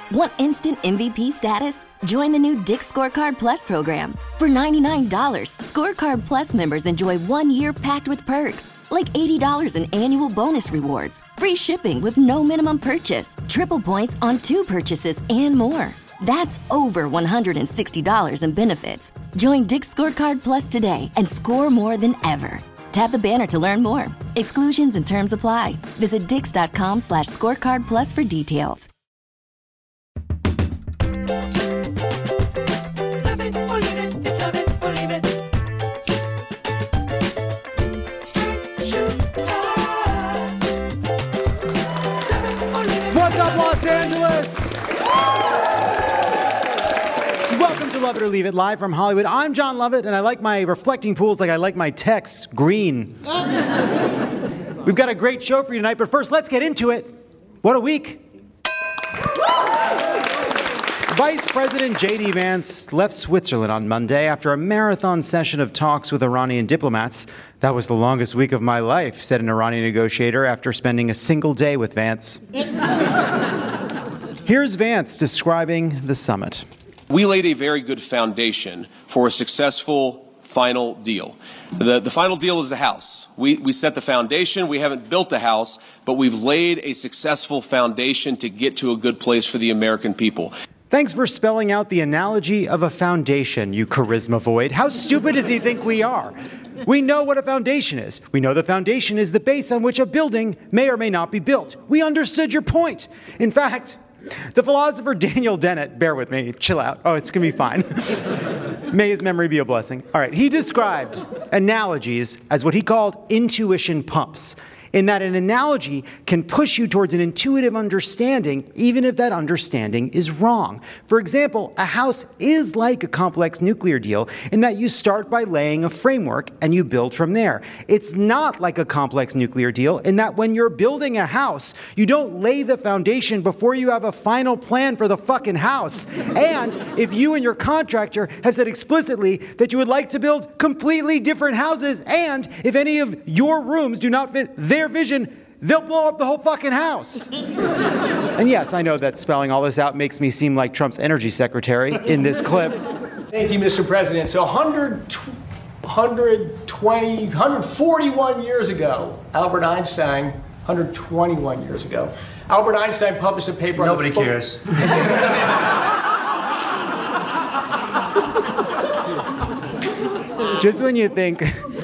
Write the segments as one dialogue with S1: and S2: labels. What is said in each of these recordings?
S1: Want instant MVP status? Join the new Dick's Scorecard Plus program. For $99, Scorecard Plus members enjoy 1 year packed with perks, like $80 in annual bonus rewards, free shipping with no minimum purchase, triple points on 2 purchases, and more. That's over $160 in benefits. Join Dick's Scorecard Plus today and score more than ever. Tap the banner to learn more. Exclusions and terms apply. Visit dix.com/scorecard plus for details.
S2: What's up, Los Angeles? Welcome to Love It or Leave It, live from Hollywood. I'm John Lovett, and I like my reflecting pools like I like my texts green. We've got a great show for you tonight, but first, let's get into it. What a week. Vice President J.D. Vance left Switzerland on Monday after a marathon session of talks with Iranian diplomats. That was the longest week of my life, said an Iranian negotiator after spending a single day with Vance. Here's Vance describing the summit.
S3: We laid a very good foundation for a successful final deal. The final deal is the house. We set the foundation. We haven't built the house, but we've laid a successful foundation to get to a good place for the American people.
S2: Thanks for spelling out the analogy of a foundation, you charisma void. How stupid does he think we are? We know what a foundation is. We know the foundation is the base on which a building may or may not be built. We understood your point. In fact, the philosopher Daniel Dennett, bear with me, chill out. Oh, it's going to be fine. May his memory be a blessing. All right, he described analogies as what he called intuition pumps, in that an analogy can push you towards an intuitive understanding, even if that understanding is wrong. For example, a house is like a complex nuclear deal in that you start by laying a framework and you build from there. It's not like a complex nuclear deal in that when you're building a house, you don't lay the foundation before you have a final plan for the fucking house. And if you and your contractor have said explicitly that you would like to build completely different houses, and if any of your rooms do not fit their vision, they'll blow up the whole fucking house. And yes, I know that spelling all this out makes me seem like Trump's energy secretary in this clip.
S4: Thank you, Mr. President. So 141 years ago, Albert Einstein, 121 years ago, Albert Einstein published a paper on
S5: Nobody cares.
S2: Just when you think...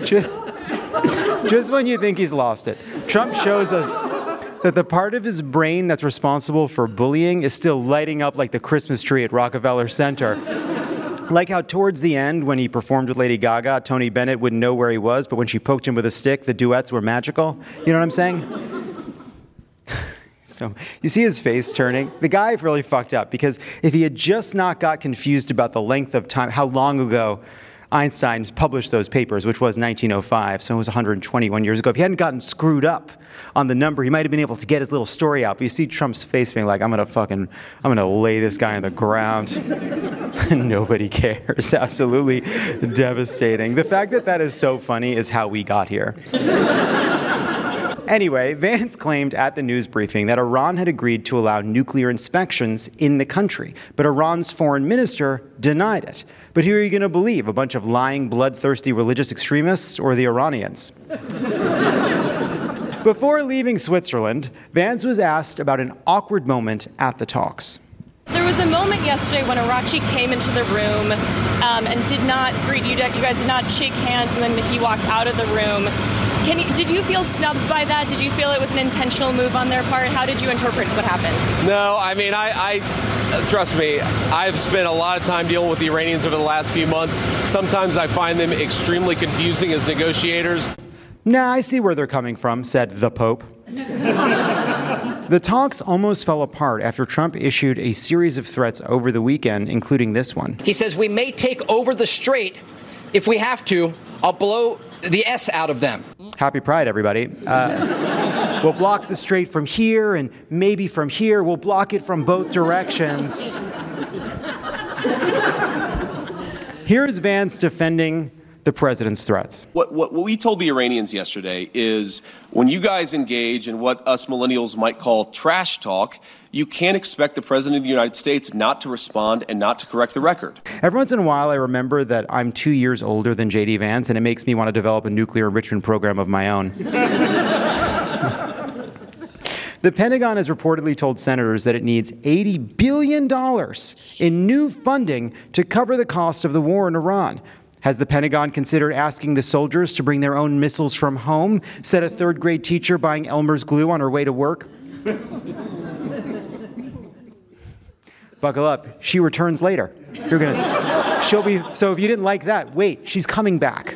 S2: Just when you think he's lost it, Trump shows us that the part of his brain that's responsible for bullying is still lighting up like the Christmas tree at Rockefeller Center. Like how towards the end, when he performed with Lady Gaga, Tony Bennett wouldn't know where he was, but when she poked him with a stick, the duets were magical. You know what I'm saying? So you see his face turning. The guy really fucked up, because if he had just not got confused about the length of time, how long ago Einstein published those papers, which was 1905, so it was 121 years ago. If he hadn't gotten screwed up on the number, he might have been able to get his little story out. But you see Trump's face being like, I'm gonna lay this guy on the ground. And nobody cares. Absolutely devastating. The fact that that is so funny is how we got here. Anyway, Vance claimed at the news briefing that Iran had agreed to allow nuclear inspections in the country, but Iran's foreign minister denied it. But who are you going to believe? A bunch of lying, bloodthirsty religious extremists or the Iranians? Before leaving Switzerland, Vance was asked about an awkward moment at the talks.
S6: There was a moment yesterday when Arachi came into the room and did not greet you. You guys did not shake hands, and then he walked out of the room. Did you feel snubbed by that? Did you feel it was an intentional move on their part? How did you interpret what happened?
S3: No, I mean, I trust me, I've spent a lot of time dealing with the Iranians over the last few months. Sometimes I find them extremely confusing as negotiators.
S2: Nah, I see where they're coming from, said the Pope. The talks almost fell apart after Trump issued a series of threats over the weekend, including this one.
S7: He says, we may take over the strait if we have to. I'll blow the S out of them.
S2: Happy Pride, everybody. We'll block the strait from here, and maybe from here. We'll block it from both directions. Here's Vance defending the president's threats.
S3: What we told the Iranians yesterday is when you guys engage in what us millennials might call trash talk, you can't expect the president of the United States not to respond and not to correct the record.
S2: Every once in a while, I remember that I'm 2 years older than J.D. Vance, and it makes me want to develop a nuclear enrichment program of my own. The Pentagon has reportedly told senators that it needs $80 billion in new funding to cover the cost of the war in Iran. Has the Pentagon considered asking the soldiers to bring their own missiles from home? Said a third-grade teacher buying Elmer's glue on her way to work. Buckle up. She returns later. She'll be, so if you didn't like that, wait, she's coming back.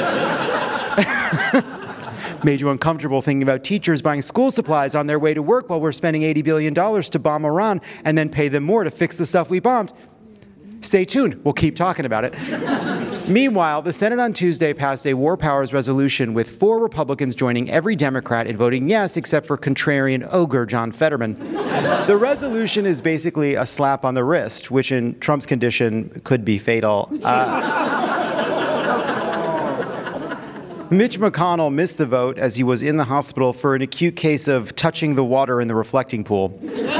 S2: Made you uncomfortable thinking about teachers buying school supplies on their way to work while we're spending $80 billion to bomb Iran and then pay them more to fix the stuff we bombed? Stay tuned. We'll keep talking about it. Meanwhile, the Senate on Tuesday passed a war powers resolution with 4 Republicans joining every Democrat in voting yes, except for contrarian ogre John Fetterman. The resolution is basically a slap on the wrist, which in Trump's condition could be fatal. Mitch McConnell missed the vote as he was in the hospital for an acute case of touching the water in the reflecting pool.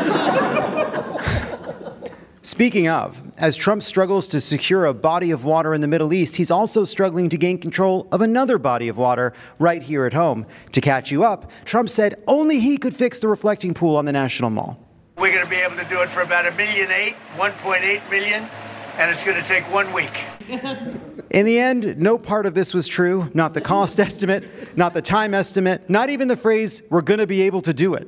S2: Speaking of, as Trump struggles to secure a body of water in the Middle East, he's also struggling to gain control of another body of water right here at home. To catch you up, Trump said only he could fix the reflecting pool on the National Mall.
S5: We're going to be able to do it for about $1.8 million, and it's going to take 1 week.
S2: In the end, no part of this was true. Not the cost estimate, not the time estimate, not even the phrase, we're going to be able to do it.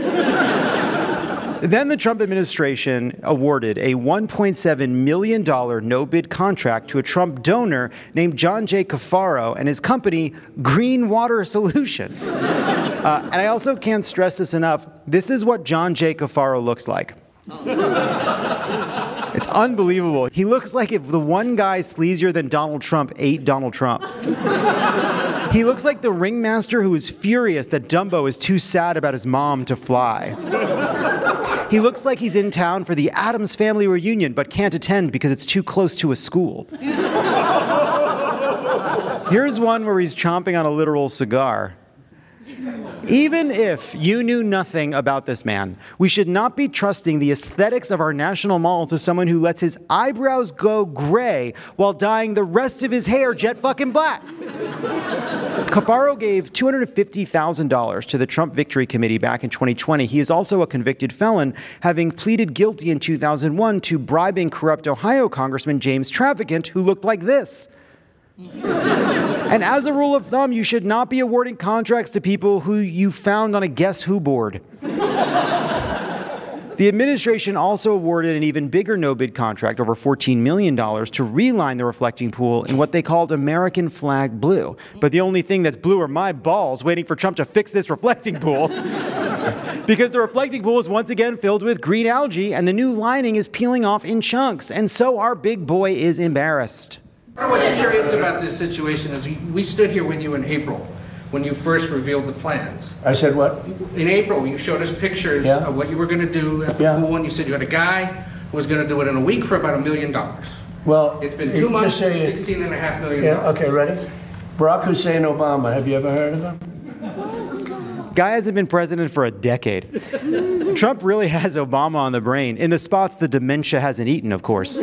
S2: Then the Trump administration awarded a $1.7 million no-bid contract to a Trump donor named John J. Cafaro and his company, Green Water Solutions. And I also can't stress this enough. This is what John J. Cafaro looks like. It's unbelievable. He looks like if the one guy sleazier than Donald Trump ate Donald Trump. He looks like the ringmaster who is furious that Dumbo is too sad about his mom to fly. He looks like he's in town for the Addams Family reunion, but can't attend because it's too close to a school. Here's one where he's chomping on a literal cigar. Even if you knew nothing about this man, we should not be trusting the aesthetics of our National Mall to someone who lets his eyebrows go gray while dyeing the rest of his hair jet fucking black. Cafaro gave $250,000 to the Trump Victory Committee back in 2020. He is also a convicted felon, having pleaded guilty in 2001 to bribing corrupt Ohio Congressman James Traficant, who looked like this. And as a rule of thumb, you should not be awarding contracts to people who you found on a Guess Who board. The administration also awarded an even bigger no-bid contract, over $14 million, to reline the reflecting pool in what they called American flag blue. But the only thing that's blue are my balls waiting for Trump to fix this reflecting pool. Because the reflecting pool is once again filled with green algae and the new lining is peeling off in chunks. And so our big boy is embarrassed.
S8: What's curious about this situation is we stood here with you in April when you first revealed the plans.
S5: I said what?
S8: In April, you showed us pictures of what you were going to do at the pool, and you said you had a guy who was going to do it in a week for about $1 million.
S5: Well,
S8: it's been 2 months for $16.5 million.
S5: Yeah, okay, ready? Barack Hussein Obama. Have you ever heard of him?
S2: Guy hasn't been president for a decade. Trump really has Obama on the brain, in the spots the dementia hasn't eaten, of course.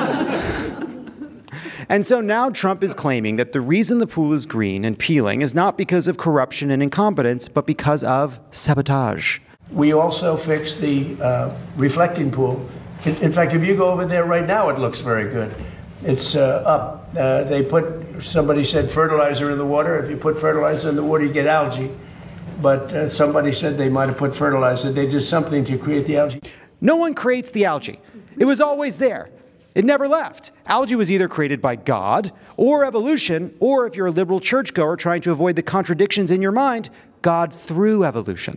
S2: And so now Trump is claiming that the reason the pool is green and peeling is not because of corruption and incompetence, but because of sabotage.
S5: We also fixed the reflecting pool. In fact, if you go over there right now, it looks very good. It's up. Somebody said fertilizer in the water. If you put fertilizer in the water, you get algae. But somebody said they might have put fertilizer. They did something to create the algae.
S2: No one creates the algae. It was always there. It never left. Algae was either created by God or evolution, or if you're a liberal churchgoer trying to avoid the contradictions in your mind, God through evolution.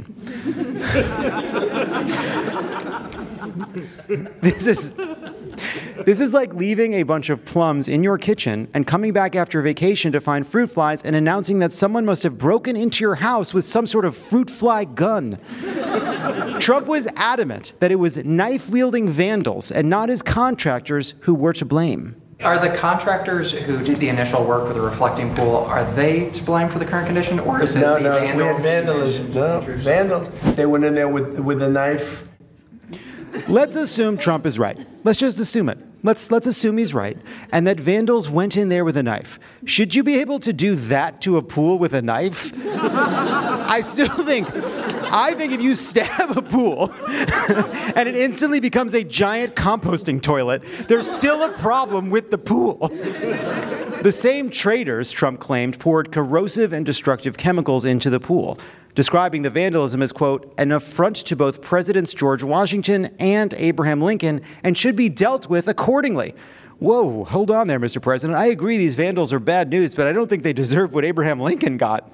S2: This is like leaving a bunch of plums in your kitchen and coming back after vacation to find fruit flies and announcing that someone must have broken into your house with some sort of fruit fly gun. Trump was adamant that it was knife-wielding vandals and not his contractors who were to blame.
S9: Are the contractors who did the initial work with the reflecting pool, are they to blame for the current condition, or is it the vandals?
S5: We had vandalism. No, vandals. They went in there with a knife.
S2: Let's assume Trump is right. Let's just assume it. Let's assume he's right, and that vandals went in there with a knife. Should you be able to do that to a pool with a knife? I think if you stab a pool and it instantly becomes a giant composting toilet, there's still a problem with the pool. The same traders, Trump claimed, poured corrosive and destructive chemicals into the pool, describing the vandalism as, quote, an affront to both Presidents George Washington and Abraham Lincoln and should be dealt with accordingly. Whoa, hold on there, Mr. President. I agree these vandals are bad news, but I don't think they deserve what Abraham Lincoln got.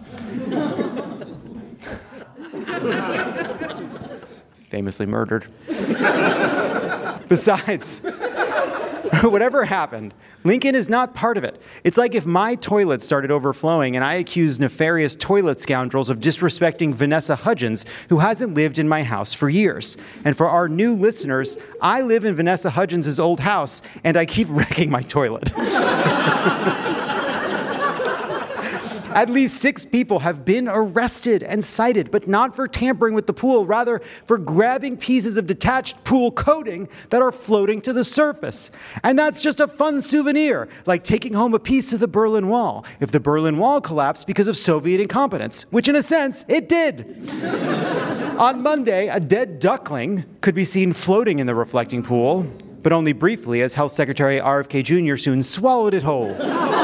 S2: Famously murdered. Besides, whatever happened, Lincoln is not part of it. It's like if my toilet started overflowing and I accused nefarious toilet scoundrels of disrespecting Vanessa Hudgens, who hasn't lived in my house for years. And for our new listeners, I live in Vanessa Hudgens' old house, and I keep wrecking my toilet. At least 6 people have been arrested and cited, but not for tampering with the pool, rather for grabbing pieces of detached pool coating that are floating to the surface. And that's just a fun souvenir, like taking home a piece of the Berlin Wall, if the Berlin Wall collapsed because of Soviet incompetence, which in a sense, it did. On Monday, a dead duckling could be seen floating in the reflecting pool, but only briefly, as Health Secretary RFK Jr. soon swallowed it whole.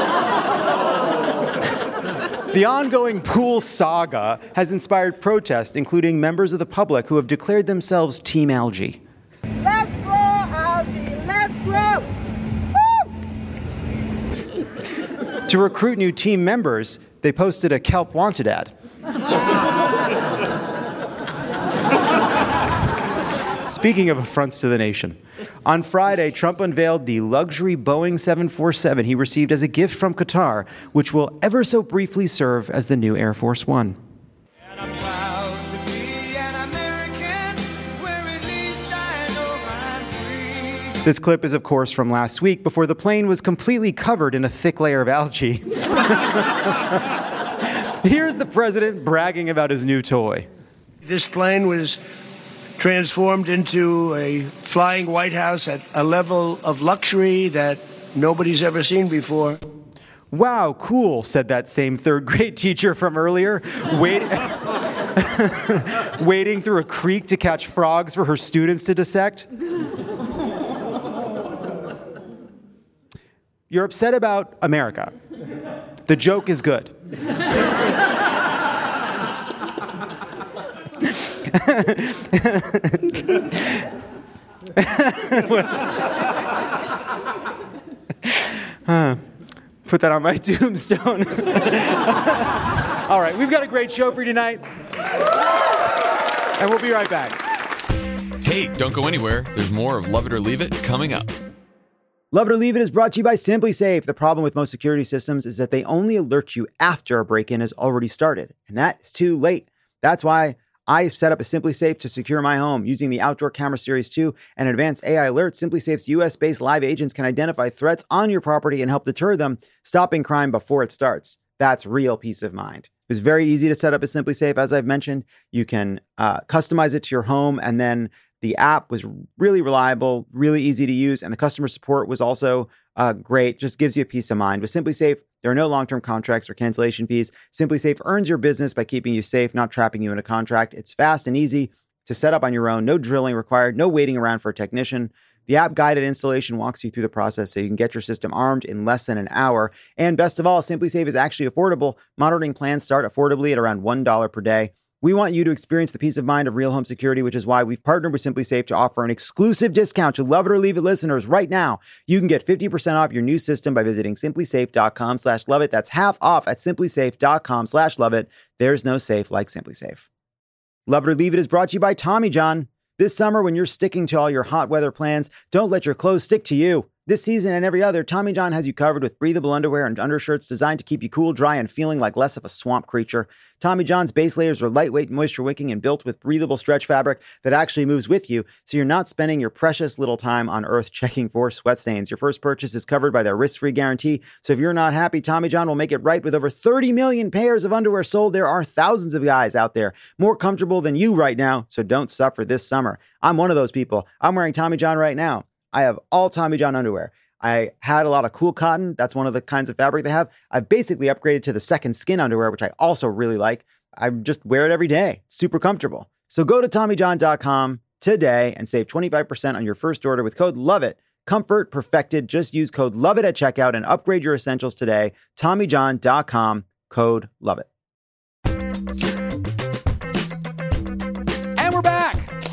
S2: The ongoing pool saga has inspired protests, including members of the public who have declared themselves Team Algae.
S10: Let's grow algae! Let's grow! Woo!
S2: To recruit new team members, they posted a kelp wanted ad. Speaking of affronts to the nation, on Friday, Trump unveiled the luxury Boeing 747 he received as a gift from Qatar, which will ever so briefly serve as the new Air Force One.
S11: And I'm proud to be an American, where at least I know I'm free.
S2: This clip is, of course, from last week, before the plane was completely covered in a thick layer of algae. Here's the president bragging about his new toy.
S5: This plane was transformed into a flying White House at a level of luxury that nobody's ever seen before.
S2: Wow, cool, said that same third grade teacher from earlier, wading through a creek to catch frogs for her students to dissect. You're upset about America. The joke is good. Put that on my tombstone. All right, we've got a great show for you tonight, and we'll be right back.
S12: Hey, don't go anywhere. There's more of Love It or Leave It coming up.
S2: Love It or Leave It is brought to you by SimpliSafe. The problem with most security systems is that they only alert you after a break-in has already started, and that is too late. That's why I set up a SimpliSafe to secure my home using the Outdoor Camera Series 2 and advanced AI alerts. SimpliSafe's US-based live agents can identify threats on your property and help deter them, stopping crime before it starts. That's real peace of mind. It was very easy to set up a SimpliSafe. As I've mentioned, you can customize it to your home, and then the app was really reliable, really easy to use, and the customer support was also great. Just gives you a peace of mind. With SimpliSafe, there are no long-term contracts or cancellation fees. SimpliSafe earns your business by keeping you safe, not trapping you in a contract. It's fast and easy to set up on your own. No drilling required, no waiting around for a technician. The app-guided installation walks you through the process so you can get your system armed in less than an hour. And best of all, SimpliSafe is actually affordable. Monitoring plans start affordably at around $1 per day. We want you to experience the peace of mind of real home security, which is why we've partnered with SimpliSafe to offer an exclusive discount to Love It or Leave It listeners right now. You can get 50% off your new system by visiting SimpliSafe.com/loveit. That's half off at SimpliSafe.com/loveit. There's no safe like SimpliSafe. Love It or Leave It is brought to you by Tommy John. This summer, when you're sticking to all your hot weather plans, don't let your clothes stick to you. This season and every other, Tommy John has you covered with breathable underwear and undershirts designed to keep you cool, dry, and feeling like less of a swamp creature. Tommy John's base layers are lightweight, moisture-wicking, and built with breathable stretch fabric that actually moves with you, so you're not spending your precious little time on Earth checking for sweat stains. Your first purchase is covered by their risk-free guarantee, so if you're not happy, Tommy John will make it right. With over 30 million pairs of underwear sold, there are thousands of guys out there more comfortable than you right now, so don't suffer this summer. I'm one of those people. I'm wearing Tommy John right now. I have all Tommy John underwear. I had a lot of cool cotton. That's one of the kinds of fabric they have. I've basically upgraded to the second skin underwear, which I also really like. I just wear it every day. It's super comfortable. So go to TommyJohn.com today and save 25% on your first order with code LOVEIT. Comfort perfected. Just use code LOVEIT at checkout and upgrade your essentials today. TommyJohn.com, code LOVEIT. And we're back.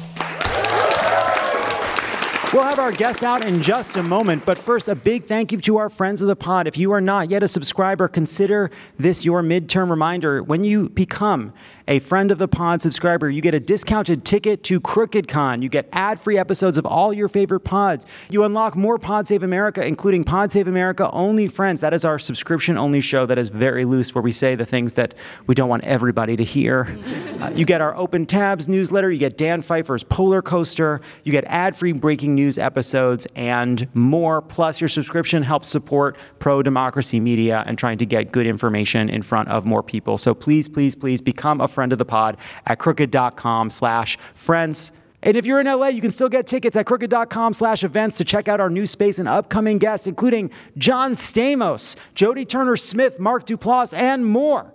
S2: We'll have our guests out in just a moment, but first, a big thank you to our friends of the pod. If you are not yet a subscriber, consider this your midterm reminder. When you become a friend of the pod subscriber, you get a discounted ticket to CrookedCon. You get ad-free episodes of all your favorite pods. You unlock more Pod Save America, including Pod Save America Only Friends. That is our subscription-only show that is very loose, where we say the things that we don't want everybody to hear. You get our Open Tabs newsletter. You get Dan Pfeiffer's Polar Coaster. You get ad-free breaking news episodes and more. Plus, your subscription helps support pro-democracy media and trying to get good information in front of more people. So please, please, please become a friend of the pod at crooked.com/friends. And if you're in LA, you can still get tickets at crooked.com/events to check out our new space and upcoming guests, including John Stamos, Jodie Turner-Smith, Mark Duplass, and more.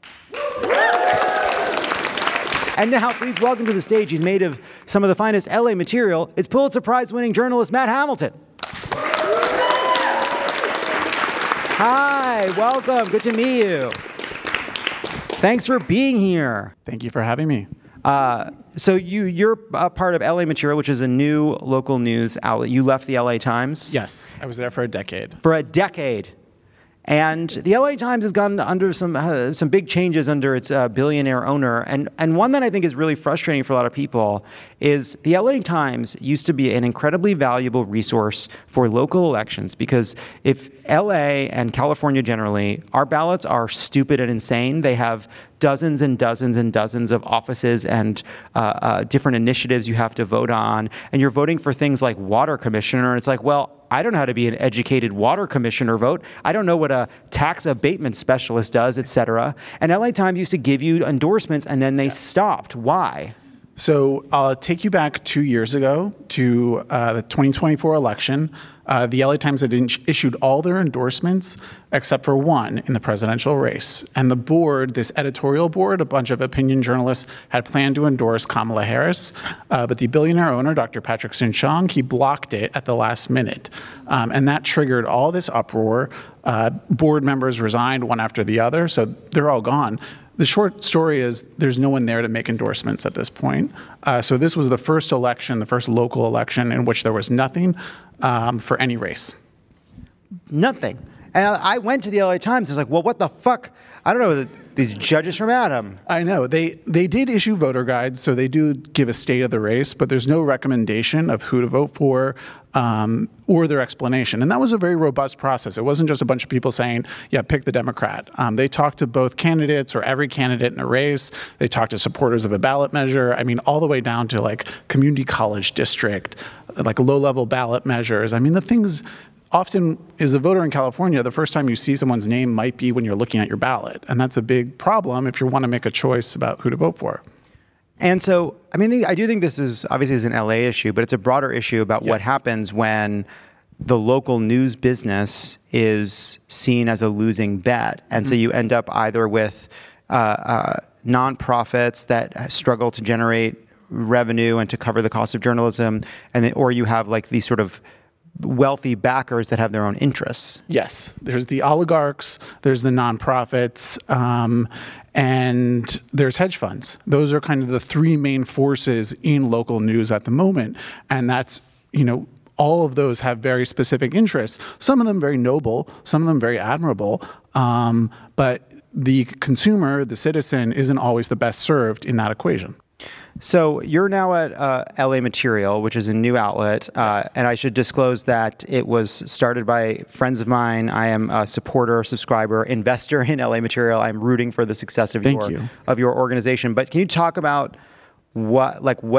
S2: And now, please welcome to the stage. He's made of some of the finest LA material. It's Pulitzer Prize-winning journalist Matt Hamilton. Hi, welcome. Good to meet you. Thanks for being here.
S13: Thank you for having me.
S2: So you're a part of LA Material, which is a new local news outlet. You left the LA Times?
S13: Yes, I was there for a decade.
S2: For a decade. And the LA Times has gone under some big changes under its billionaire owner. And one that I think is really frustrating for a lot of people is the LA Times used to be an incredibly valuable resource for local elections, because if LA and California generally, our ballots are stupid and insane. They have dozens and dozens and dozens of offices and different initiatives you have to vote on. And you're voting for things like water commissioner. And it's like, well, I don't know how to be an educated water commissioner vote. I don't know what a tax abatement specialist does, et cetera. And LA Times used to give you endorsements, and then they stopped. Why?
S13: So I'll take you back 2 years ago to the 2024 election. The LA Times had issued all their endorsements except for one in the presidential race. And the board, this editorial board, a bunch of opinion journalists, had planned to endorse Kamala Harris. But the billionaire owner, Dr. Patrick Soon-Shiong, he blocked it at the last minute. And that triggered all this uproar. Board members resigned one after the other, so they're all gone. The short story is there's no one there to make endorsements at this point. So this was the first election, the first local election in which there was nothing for any race.
S2: Nothing. And I went to the LA Times. I was like, well, what the fuck? I don't know, these judges from Adam.
S13: I know. They did issue voter guides, so they do give a state of the race, but there's no recommendation of who to vote for or their explanation. And that was a very robust process. It wasn't just a bunch of people saying, yeah, pick the Democrat. They talked to both candidates or every candidate in a race. They talked to supporters of a ballot measure. I mean, all the way down to like community college district, like low-level ballot measures. I mean, the things... Often, as a voter in California, the first time you see someone's name might be when you're looking at your ballot. And that's a big problem if you want to make a choice about who to vote for.
S2: And so, I mean, I do think this is obviously an LA issue, but it's a broader issue about what happens when the local news business is seen as a losing bet. And so you end up either with nonprofits that struggle to generate revenue and to cover the cost of journalism, or you have like these sort of wealthy backers that have their own interests.
S13: Yes. There's the oligarchs, there's the nonprofits, and there's hedge funds. Those are kind of the three main forces in local news at the moment. And that's, all of those have very specific interests. Some of them very noble, some of them very admirable. But the consumer, the citizen, isn't always the best served in that equation.
S2: So you're now at LA Material, which is a new outlet, and I should disclose that it was started by friends of mine. I am a supporter, subscriber, investor in LA Material. I'm rooting for the success of your organization. But can you talk about what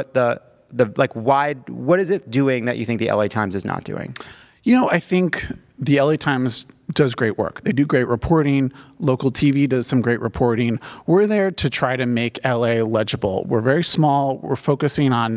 S2: is it doing that you think the LA Times is not doing?
S13: I think the LA Times does great work. They do great reporting. Local TV does some great reporting. We're there to try to make LA legible. We're very small. We're focusing on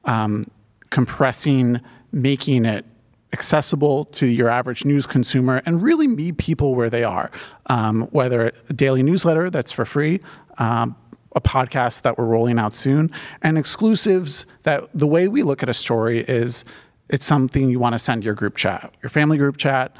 S13: compressing, making it accessible to your average news consumer and really meet people where they are. Whether a daily newsletter that's for free, a podcast that we're rolling out soon, and exclusives that the way we look at a story is it's something you want to send your group chat, your family group chat,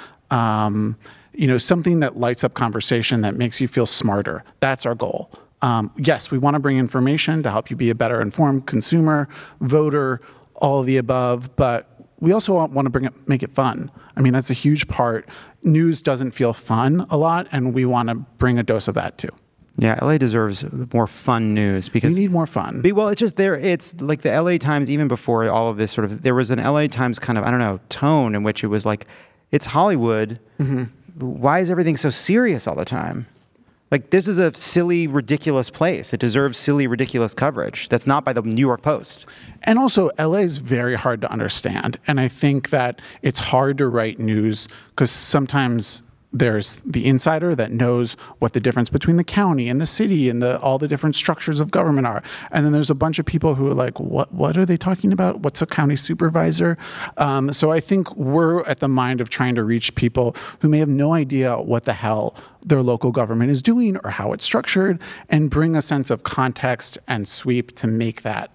S13: something that lights up conversation that makes you feel smarter. That's our goal. Yes, we want to bring information to help you be a better informed consumer, voter, all of the above, but we also want to make it fun. I mean, that's a huge part. News doesn't feel fun a lot, and we want to bring a dose of that too.
S2: Yeah, LA deserves more fun news because
S13: we need more fun.
S2: Well, it's just there. It's like the LA Times, even before all of this there was an LA Times kind of, tone in which it was like, it's Hollywood. Mm-hmm. Why is everything so serious all the time? Like, this is a silly, ridiculous place. It deserves silly, ridiculous coverage. That's not by the New York Post.
S13: And also, LA is very hard to understand. And I think that it's hard to write news because sometimes there's the insider that knows what the difference between the county and the city and all the different structures of government are. And then there's a bunch of people who are like, what are they talking about? What's a county supervisor? So I think we're at the mind of trying to reach people who may have no idea what the hell their local government is doing or how it's structured, and bring a sense of context and sweep to make that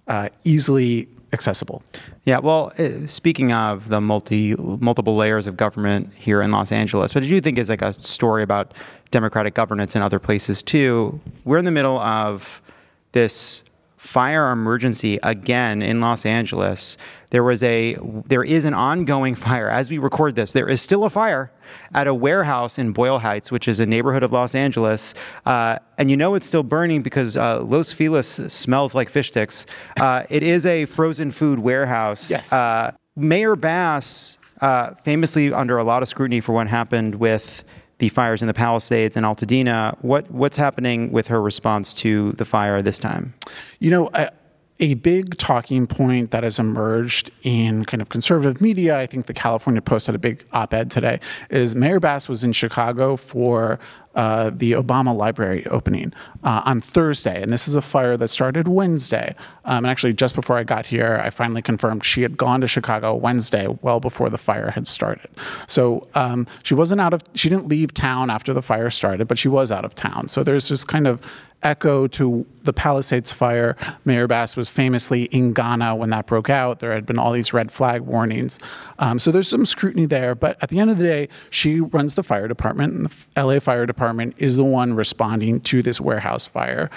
S13: easily accessible.
S2: Yeah, well, speaking of the multiple layers of government here in Los Angeles, what did you think is like a story about democratic governance in other places too? We're in the middle of this fire emergency again in Los Angeles. There is an ongoing fire. As we record this, there is still a fire at a warehouse in Boyle Heights, which is a neighborhood of Los Angeles. And it's still burning because Los Feliz smells like fish sticks. It is a frozen food warehouse.
S13: Yes.
S2: Mayor Bass, famously under a lot of scrutiny for what happened with the fires in the Palisades and Altadena, what's happening with her response to the fire this time?
S13: A big talking point that has emerged in kind of conservative media, I think the California Post had a big op-ed today, is Mayor Bass was in Chicago for the Obama Library opening on Thursday. And this is a fire that started Wednesday. And actually, just before I got here, I finally confirmed she had gone to Chicago Wednesday, well before the fire had started. So she didn't leave town after the fire started, but she was out of town. So there's this kind of echo to the Palisades fire. Mayor Bass was famously in Ghana when that broke out. There had been all these red flag warnings. So there's some scrutiny there. But at the end of the day, she runs the fire department, and the LA Fire Department is the one responding to this warehouse fire.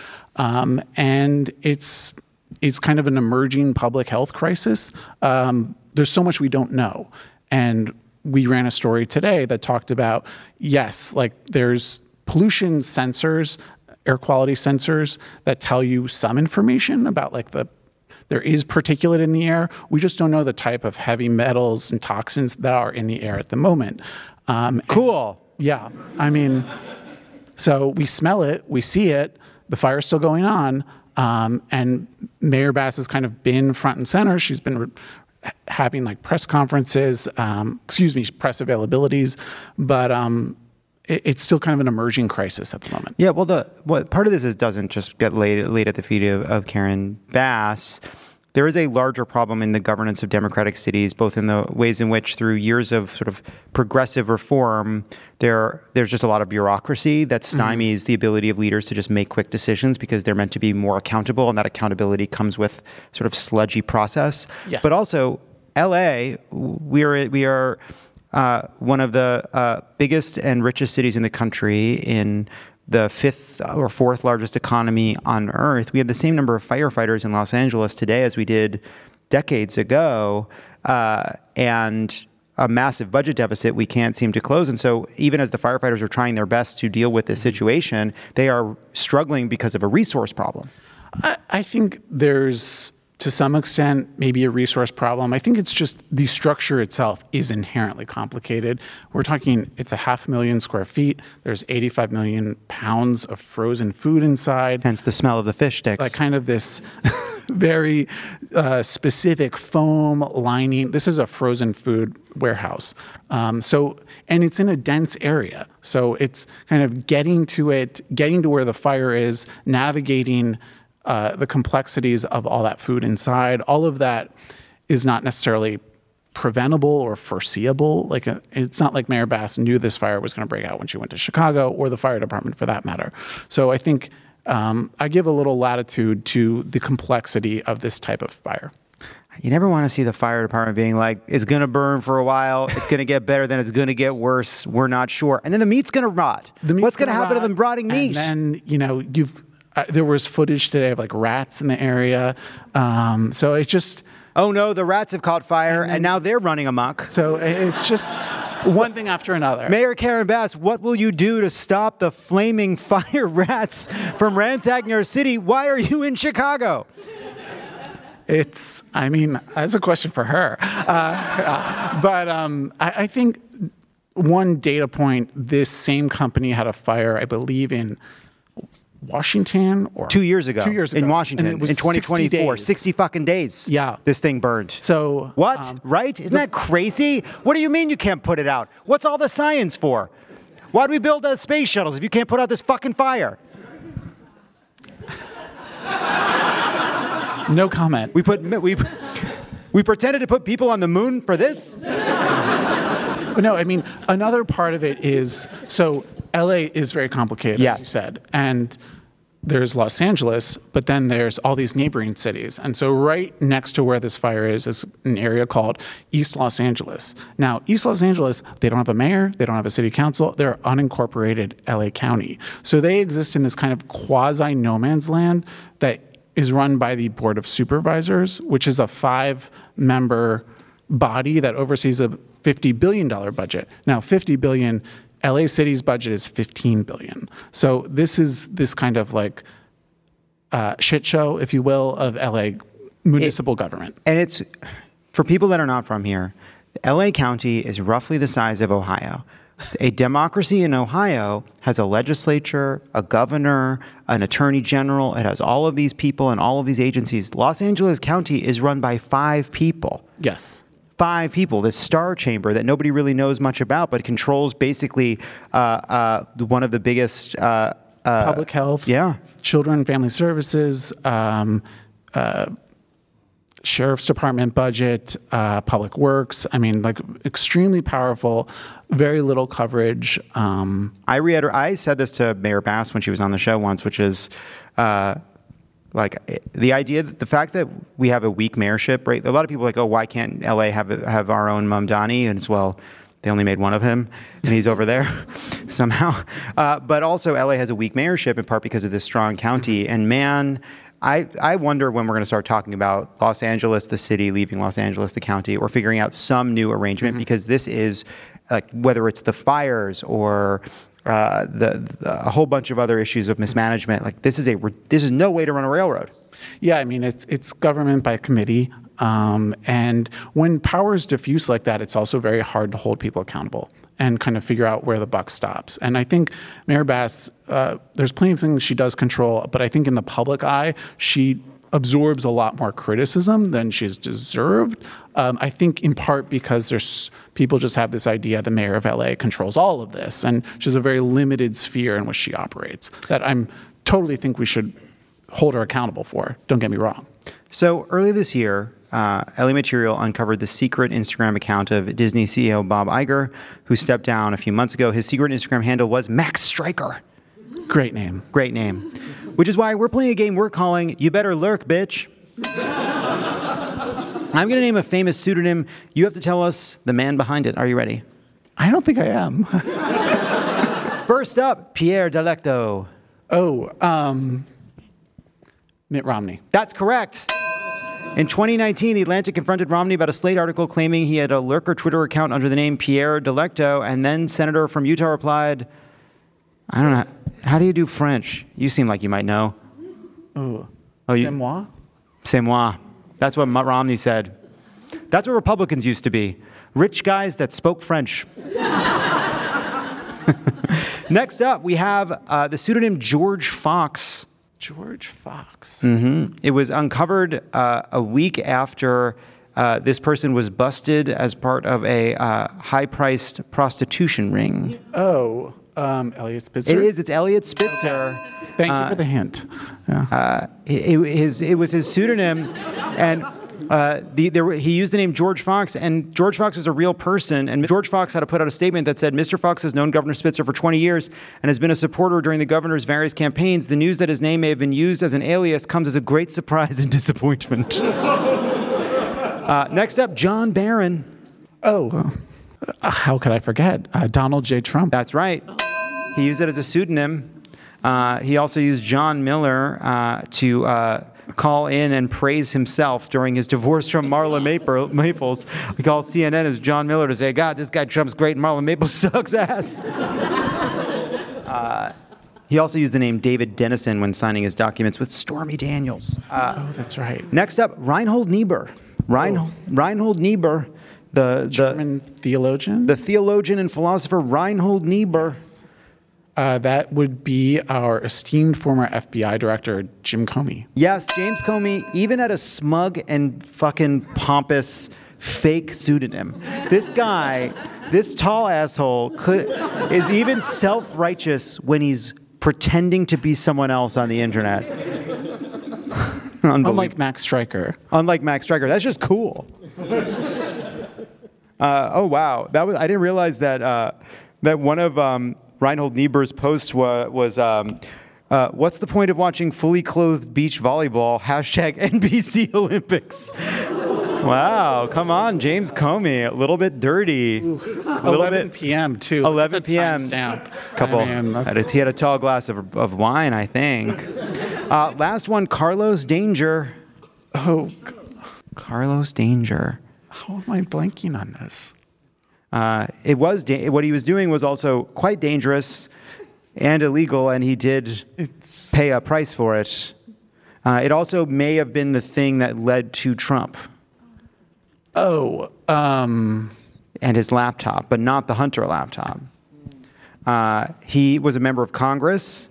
S13: And it's kind of an emerging public health crisis. There's so much we don't know. And we ran a story today that talked about, yes, like there's pollution sensors, air quality sensors that tell you some information about there is particulate in the air. We just don't know the type of heavy metals and toxins that are in the air at the moment.
S2: Cool.
S13: Yeah. I mean, so we smell it, we see it, the fire's still going on. And Mayor Bass has kind of been front and center. She's been having press conferences, press availabilities, but it's still kind of an emerging crisis at the moment.
S2: Yeah, well, part of this doesn't just get laid at the feet of Karen Bass. There is a larger problem in the governance of democratic cities, both in the ways in which, through years of sort of progressive reform, there's just a lot of bureaucracy that stymies the ability of leaders to just make quick decisions because they're meant to be more accountable, and that accountability comes with sort of sludgy process.
S13: Yes.
S2: But also, LA, we are one of the biggest and richest cities in the country, in the fifth or fourth largest economy on earth. We have the same number of firefighters in Los Angeles today as we did decades ago, and a massive budget deficit we can't seem to close. And so even as the firefighters are trying their best to deal with this situation, they are struggling because of a resource problem.
S13: I think there's, to some extent, maybe a resource problem. I think it's just the structure itself is inherently complicated. We're talking, it's 500,000 square feet. There's 85 million pounds of frozen food inside.
S2: Hence the smell of the fish sticks.
S13: Like kind of this very specific foam lining. This is a frozen food warehouse. And it's in a dense area. So it's kind of getting to where the fire is, navigating the complexities of all that food inside. All of that is not necessarily preventable or foreseeable. Like it's not like Mayor Bass knew this fire was going to break out when she went to Chicago, or the fire department for that matter. So I think I give a little latitude to the complexity of this type of fire.
S2: You never want to see the fire department being like, it's going to burn for a while, it's going to get better, then it's going to get worse, we're not sure. And then the meat's going to rot. What's going to happen to the rotting meat?
S13: And then, there was footage today of like rats in the area. So it's just...
S2: Oh no, the rats have caught fire and now they're running amok.
S13: So it's just one thing after another.
S2: Mayor Karen Bass, what will you do to stop the flaming fire rats from ransacking our city? Why are you in Chicago?
S13: That's a question for her. But I think one data point, this same company had a fire, I believe, in Washington or
S2: 2 years ago.
S13: 2 years ago.
S2: In Washington
S13: And it was
S2: in 2024.
S13: 60
S2: fucking days.
S13: Yeah.
S2: This thing burned.
S13: So
S2: what? Right? Isn't that crazy? What do you mean you can't put it out? What's all the science for? Why do we build space shuttles if you can't put out this fucking fire?
S13: No comment.
S2: We pretended to put people on the moon for this?
S13: But no, another part of it is, so LA is very complicated, as you said. And there's Los Angeles, but then there's all these neighboring cities. And so right next to where this fire is an area called East Los Angeles. Now, East Los Angeles, they don't have a mayor, they don't have a city council, they're unincorporated LA County. So they exist in this kind of quasi-no man's land that is run by the Board of Supervisors, which is a 5-member body that oversees a $50 billion budget. Now, $50 billion, LA City's budget is $15 billion. So this is this kind of like shit show, if you will, of LA municipal government.
S2: And it's, for people that are not from here, LA County is roughly the size of Ohio. A democracy in Ohio has a legislature, a governor, an attorney general. It has all of these people and all of these agencies. Los Angeles County is run by 5 people.
S13: Yes.
S2: 5 people, this star chamber that nobody really knows much about, but controls basically one of the biggest...
S13: public health, children and family services, sheriff's department budget, public works. Extremely powerful, very little coverage.
S2: I said this to Mayor Bass when she was on the show once, which is... the idea that the fact that we have a weak mayorship, right? A lot of people are like, oh, why can't LA have our own Mamdani? And it's, well, they only made one of him and he's over there somehow. But also LA has a weak mayorship in part because of this strong county. And man, I wonder when we're going to start talking about Los Angeles, the city, leaving Los Angeles, the county, or figuring out some new arrangement, because this is whether it's the fires or a whole bunch of other issues of mismanagement. This is no way to run a railroad.
S13: Yeah, it's government by committee. And when power is diffuse like that, it's also very hard to hold people accountable and kind of figure out where the buck stops. And I think Mayor Bass, there's plenty of things she does control, but I think in the public eye, she absorbs a lot more criticism than she's deserved. I think in part because people just have this idea the mayor of LA controls all of this, and she has a very limited sphere in which she operates that I'm totally think we should hold her accountable for. Don't get me wrong.
S2: So earlier this year, LA Material uncovered the secret Instagram account of Disney CEO Bob Iger, who stepped down a few months ago. His secret Instagram handle was Max Striker.
S13: Great name.
S2: Great name. Which is why we're playing a game we're calling You Better Lurk, Bitch. I'm going to name a famous pseudonym. You have to tell us the man behind it. Are you ready?
S13: I don't think I am.
S2: First up, Pierre Delecto.
S13: Mitt Romney.
S2: That's correct. In 2019, The Atlantic confronted Romney about a Slate article claiming he had a lurker Twitter account under the name Pierre Delecto, and then Senator from Utah replied, I don't know, how do you do French? You seem like you might know.
S13: C'est moi?
S2: C'est moi. That's what Mitt Romney said. That's what Republicans used to be. Rich guys that spoke French. Next up, we have the pseudonym George Fox.
S13: George Fox.
S2: Mm-hmm. It was uncovered a week after this person was busted as part of a high-priced prostitution ring.
S13: Oh, Elliot Spitzer?
S2: It is. It's Elliot Spitzer.
S13: Thank you for the hint. Yeah.
S2: It was his pseudonym, and he used the name George Fox, and George Fox was a real person, and George Fox had to put out a statement that said, Mr. Fox has known Governor Spitzer for 20 years and has been a supporter during the governor's various campaigns. The news that his name may have been used as an alias comes as a great surprise and disappointment. Next up, John Barron.
S13: Oh, how could I forget? Donald J. Trump.
S2: That's right. He used it as a pseudonym. He also used John Miller to call in and praise himself during his divorce from Marla Maples. He called CNN as John Miller to say, God, this guy Trump's great and Marla Maples sucks ass. He also used the name David Dennison when signing his documents with Stormy Daniels.
S13: That's right.
S2: Next up, Reinhold Niebuhr. Reinhold Niebuhr, the
S13: German theologian?
S2: The theologian and philosopher Reinhold Niebuhr.
S13: That would be our esteemed former FBI director, Jim Comey.
S2: Yes, James Comey, even at a smug and fucking pompous fake pseudonym. This guy, this tall asshole, is even self-righteous when he's pretending to be someone else on the internet.
S13: Unlike Max Stryker.
S2: Unlike Max Stryker. That's just cool. Oh, wow. I didn't realize that that one of Reinhold Niebuhr's posts was what's the point of watching fully clothed beach volleyball? #NBC Olympics. Wow, come on, James Comey, a little bit dirty.
S13: 11 p.m. too.
S2: 11 p.m. Couple. He had a tall glass of wine, I think. Last one, Carlos Danger.
S13: Oh,
S2: Carlos Danger.
S13: How am I blanking on this?
S2: What he was doing was also quite dangerous and illegal, and he did pay a price for it. It also may have been the thing that led to Trump.
S13: Oh.
S2: And his laptop, but not the Hunter laptop. He was a member of Congress.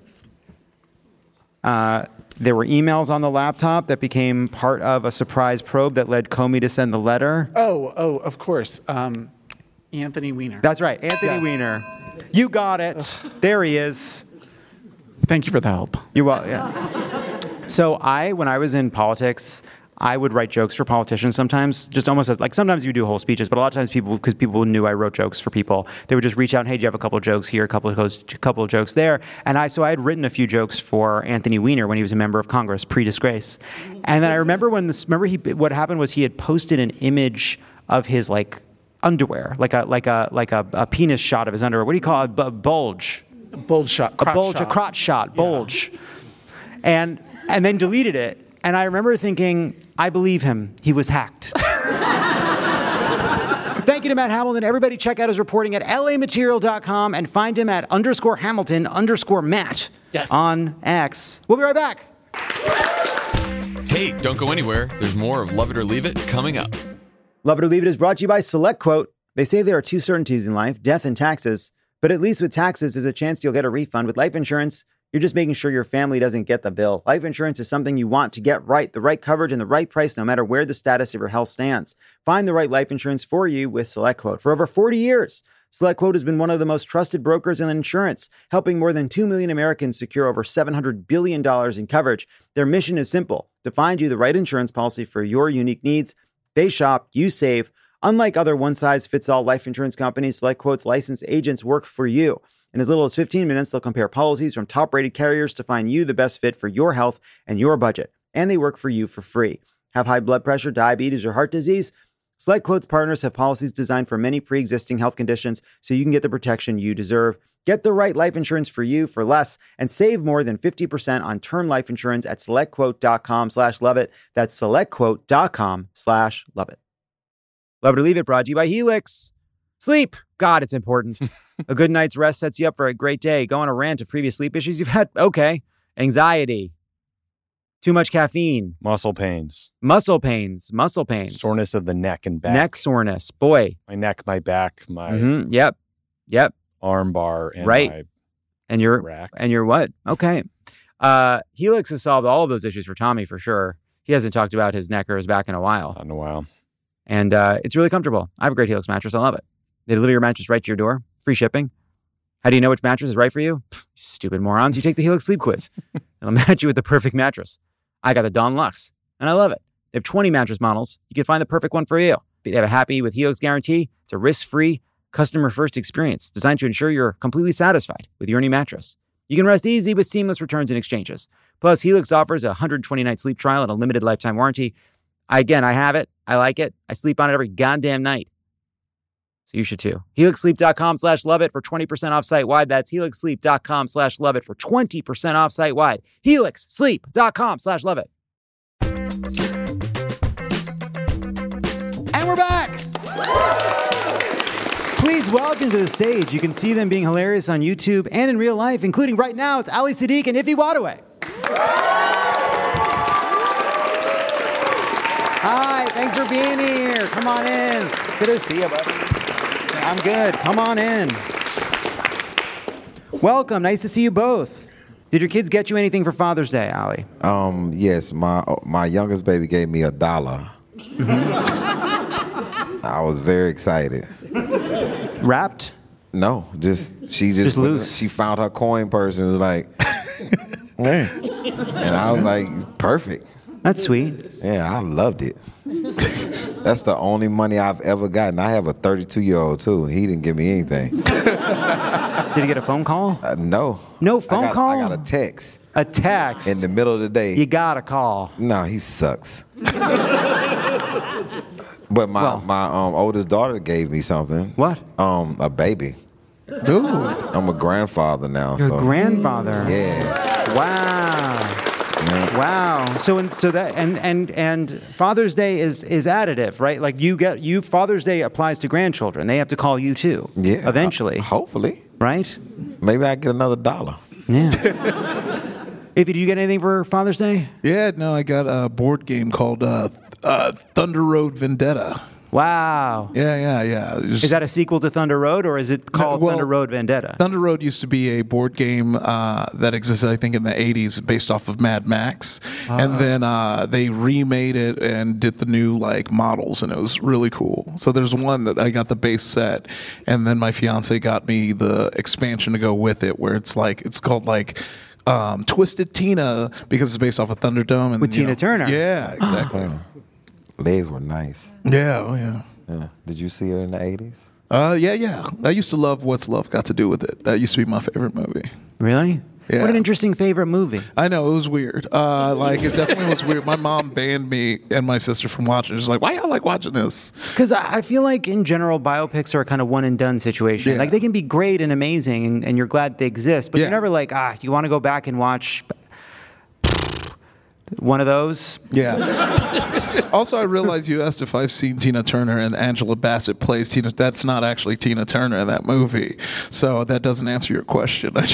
S2: There were emails on the laptop that became part of a surprise probe that led Comey to send the letter.
S13: Oh, of course. Anthony Weiner.
S2: That's right, Anthony Weiner. You got it. There he is.
S13: Thank you for the help.
S2: You're welcome. Yeah. So when I was in politics, I would write jokes for politicians sometimes, just almost as, like, sometimes you do whole speeches, but a lot of times because people knew I wrote jokes for people, they would just reach out and, hey, do you have a couple of jokes here, a couple of jokes there? And I had written a few jokes for Anthony Weiner when he was a member of Congress, pre-disgrace. And then I remember what happened was he had posted an image of his, like, underwear, like a penis shot of his underwear. What do you call it? A bulge.
S13: A bulge shot.
S2: A crotch shot, bulge. Yeah. And then deleted it. And I remember thinking, I believe him. He was hacked. Thank you to Matt Hamilton. Everybody check out his reporting at lamaterial.com and find him at _Hamilton_Matt on X. We'll be right back.
S12: Hey, don't go anywhere. There's more of Love It or Leave It coming up.
S2: Love It or Leave It is brought to you by SelectQuote. They say there are two certainties in life, death and taxes. But at least with taxes, there's a chance you'll get a refund. With life insurance, you're just making sure your family doesn't get the bill. Life insurance is something you want to get right, the right coverage and the right price, no matter where the status of your health stands. Find the right life insurance for you with SelectQuote. For over 40 years, SelectQuote has been one of the most trusted brokers in insurance, helping more than 2 million Americans secure over $700 billion in coverage. Their mission is simple: to find you the right insurance policy for your unique needs. They shop, you save. Unlike other one-size-fits-all life insurance companies, SelectQuote's licensed agents work for you. In as little as 15 minutes, they'll compare policies from top-rated carriers to find you the best fit for your health and your budget. And they work for you for free. Have high blood pressure, diabetes, or heart disease? SelectQuote's partners have policies designed for many pre-existing health conditions so you can get the protection you deserve. Get the right life insurance for you for less and save more than 50% on term life insurance at SelectQuote.com/loveit. That's SelectQuote.com/loveit. Love It or Leave It, brought to you by Helix. Sleep. God, it's important. A good night's rest sets you up for a great day. Go on a rant of previous sleep issues you've had? Okay. Anxiety. Too much caffeine.
S14: Muscle pains.
S2: Muscle pains. Muscle pains.
S14: Soreness of the neck and back.
S2: Neck soreness. Boy.
S14: My neck, my back, my
S2: Yep.
S14: arm bar, and
S2: right.
S14: my
S2: and your
S14: rack.
S2: And your what? Okay. Helix has solved all of those issues for Tommy for sure. He hasn't talked about his neck or his back in a while.
S14: Not in a while.
S2: And it's really comfortable. I have a great Helix mattress. I love it. They deliver your mattress right to your door. Free shipping. How do you know which mattress is right for you? Stupid morons. You take the Helix Sleep Quiz. It'll match you with the perfect mattress. I got the Dawn Luxe, and I love it. They have 20 mattress models. You can find the perfect one for you. They have a Happy with Helix guarantee. It's a risk-free, customer-first experience designed to ensure you're completely satisfied with your new mattress. You can rest easy with seamless returns and exchanges. Plus, Helix offers a 120-night sleep trial and a limited lifetime warranty. I have it. I like it. I sleep on it every goddamn night. So you should too. HelixSleep.com/loveIt for 20% off site-wide. That's HelixSleep.com/loveIt for 20% off site-wide. HelixSleep.com/loveIt. And we're back. Please welcome to the stage. You can see them being hilarious on YouTube and in real life, including right now, it's Ali Siddiq and Ify Wadaway. Hi, thanks for being here. Come on in. Good to see you, buddy. I'm good. Come on in. Welcome. Nice to see you both. Did your kids get you anything for Father's Day, Ali?
S15: Yes. My youngest baby gave me $1. I was very excited.
S2: Wrapped?
S15: No, she just
S2: loose.
S15: She found her coin purse and was like, man. And I was like, perfect.
S2: That's sweet.
S15: Yeah, I loved it. That's the only money I've ever gotten. I have a 32-year-old too. He didn't give me anything.
S2: Did he get a phone call?
S15: No.
S2: No phone call?
S15: I got a text.
S2: A text?
S15: In the middle of the day.
S2: You got a call.
S15: No, he sucks. But my oldest daughter gave me something.
S2: What?
S15: A baby.
S2: Ooh.
S15: I'm a grandfather now.
S2: You're a grandfather.
S15: Yeah.
S2: Wow. Yeah. Wow. So Father's Day is additive, right? Like Father's Day applies to grandchildren. They have to call you too.
S15: Yeah.
S2: Eventually.
S15: Hopefully.
S2: Right?
S15: Maybe I get another $1.
S2: Yeah. Ify, did you get anything for Father's Day?
S16: Yeah, no, I got a board game called Thunder Road Vendetta.
S2: Wow.
S16: Yeah.
S2: Is that a sequel to Thunder Road, or is it called Thunder Road Vendetta?
S16: Thunder Road used to be a board game that existed, I think, in the 80s based off of Mad Max. And then they remade it and did the new models, and it was really cool. So there's one that I got the base set, and then my fiance got me the expansion to go with it, where it's called Twisted Tina, because it's based off of Thunderdome. And,
S2: with Tina Turner.
S16: Yeah, exactly.
S15: Legs were nice.
S16: Yeah.
S15: Did you see her in the 80s?
S16: Yeah. I used to love What's Love Got to Do with It. That used to be my favorite movie.
S2: Really?
S16: Yeah.
S2: What an interesting favorite movie.
S16: I know, it was weird. It definitely was weird. My mom banned me and my sister from watching it. She's like, why y'all like watching this?
S2: Because I feel like in general, biopics are a kind of one and done situation.
S16: Yeah.
S2: Like they can be great and amazing and you're glad they exist, but you're never like, you want to go back and watch one of those?
S16: Yeah. Also, I realized you asked if I've seen Tina Turner, and Angela Bassett plays Tina. That's not actually Tina Turner in that movie. So that doesn't answer your question. I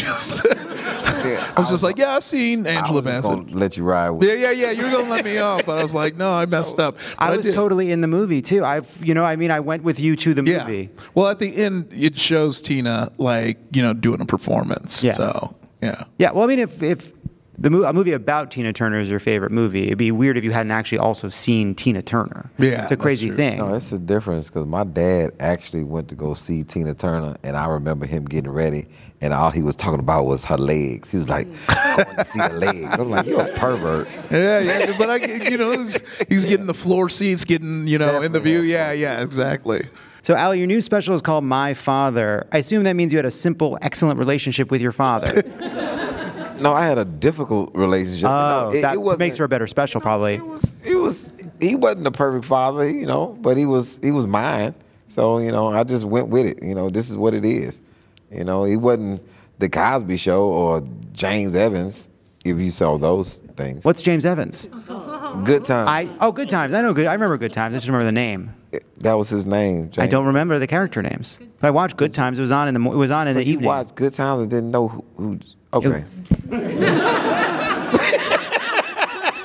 S16: was just like, I've seen Angela Bassett.
S15: I was gonna let you ride with
S16: Yeah. You were going to let me off, but I was like, no, I messed up. But
S2: I was totally in the movie, too. I went with you to the movie.
S16: Well, at the end, it shows Tina, doing a performance.
S2: Yeah.
S16: So, yeah.
S2: Yeah, well, I mean, if a movie about Tina Turner is your favorite movie, it'd be weird if you hadn't actually also seen Tina Turner.
S16: Yeah,
S2: it's a crazy thing.
S15: No, it's a difference because my dad actually went to go see Tina Turner, and I remember him getting ready, and all he was talking about was her legs. He was like, going to see her legs. I'm like, you're a pervert.
S16: Yeah, but he's getting the floor seats, getting in the view. Yeah, exactly.
S2: So, Ali, your new special is called My Father. I assume that means you had a simple, excellent relationship with your father.
S15: No, I had a difficult relationship.
S2: Oh,
S15: it
S2: makes for a better special, probably.
S15: He wasn't the perfect father, but he was mine. So, I just went with it. This is what it is. He wasn't the Cosby Show or James Evans, if you saw those things.
S2: What's James Evans?
S15: Good Times.
S2: Good Times. I remember Good Times. I just remember the name.
S15: That was his name, James.
S2: I don't remember the character names. But I watched Good Times. It was on in the evening.
S15: You watched Good Times and didn't know who okay.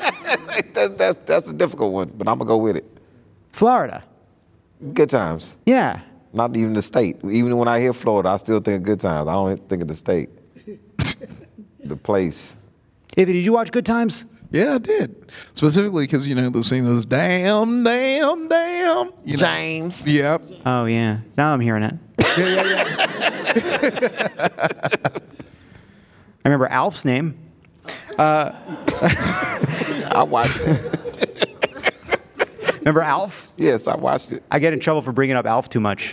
S15: That's a difficult one, but I'm gonna go with it.
S2: Florida.
S15: Good times.
S2: Yeah.
S15: Not even the state. Even when I hear Florida, I still think of good times. I don't think of the state. The place.
S2: Ivy, did you watch Good Times?
S16: Yeah, I did. Specifically because, the scene was damn.
S15: James.
S16: Yep.
S2: Oh, yeah. Now I'm hearing it. I remember Alf's name.
S15: I watched it.
S2: Remember Alf?
S15: Yes, I watched it.
S2: I get in trouble for bringing up Alf too much.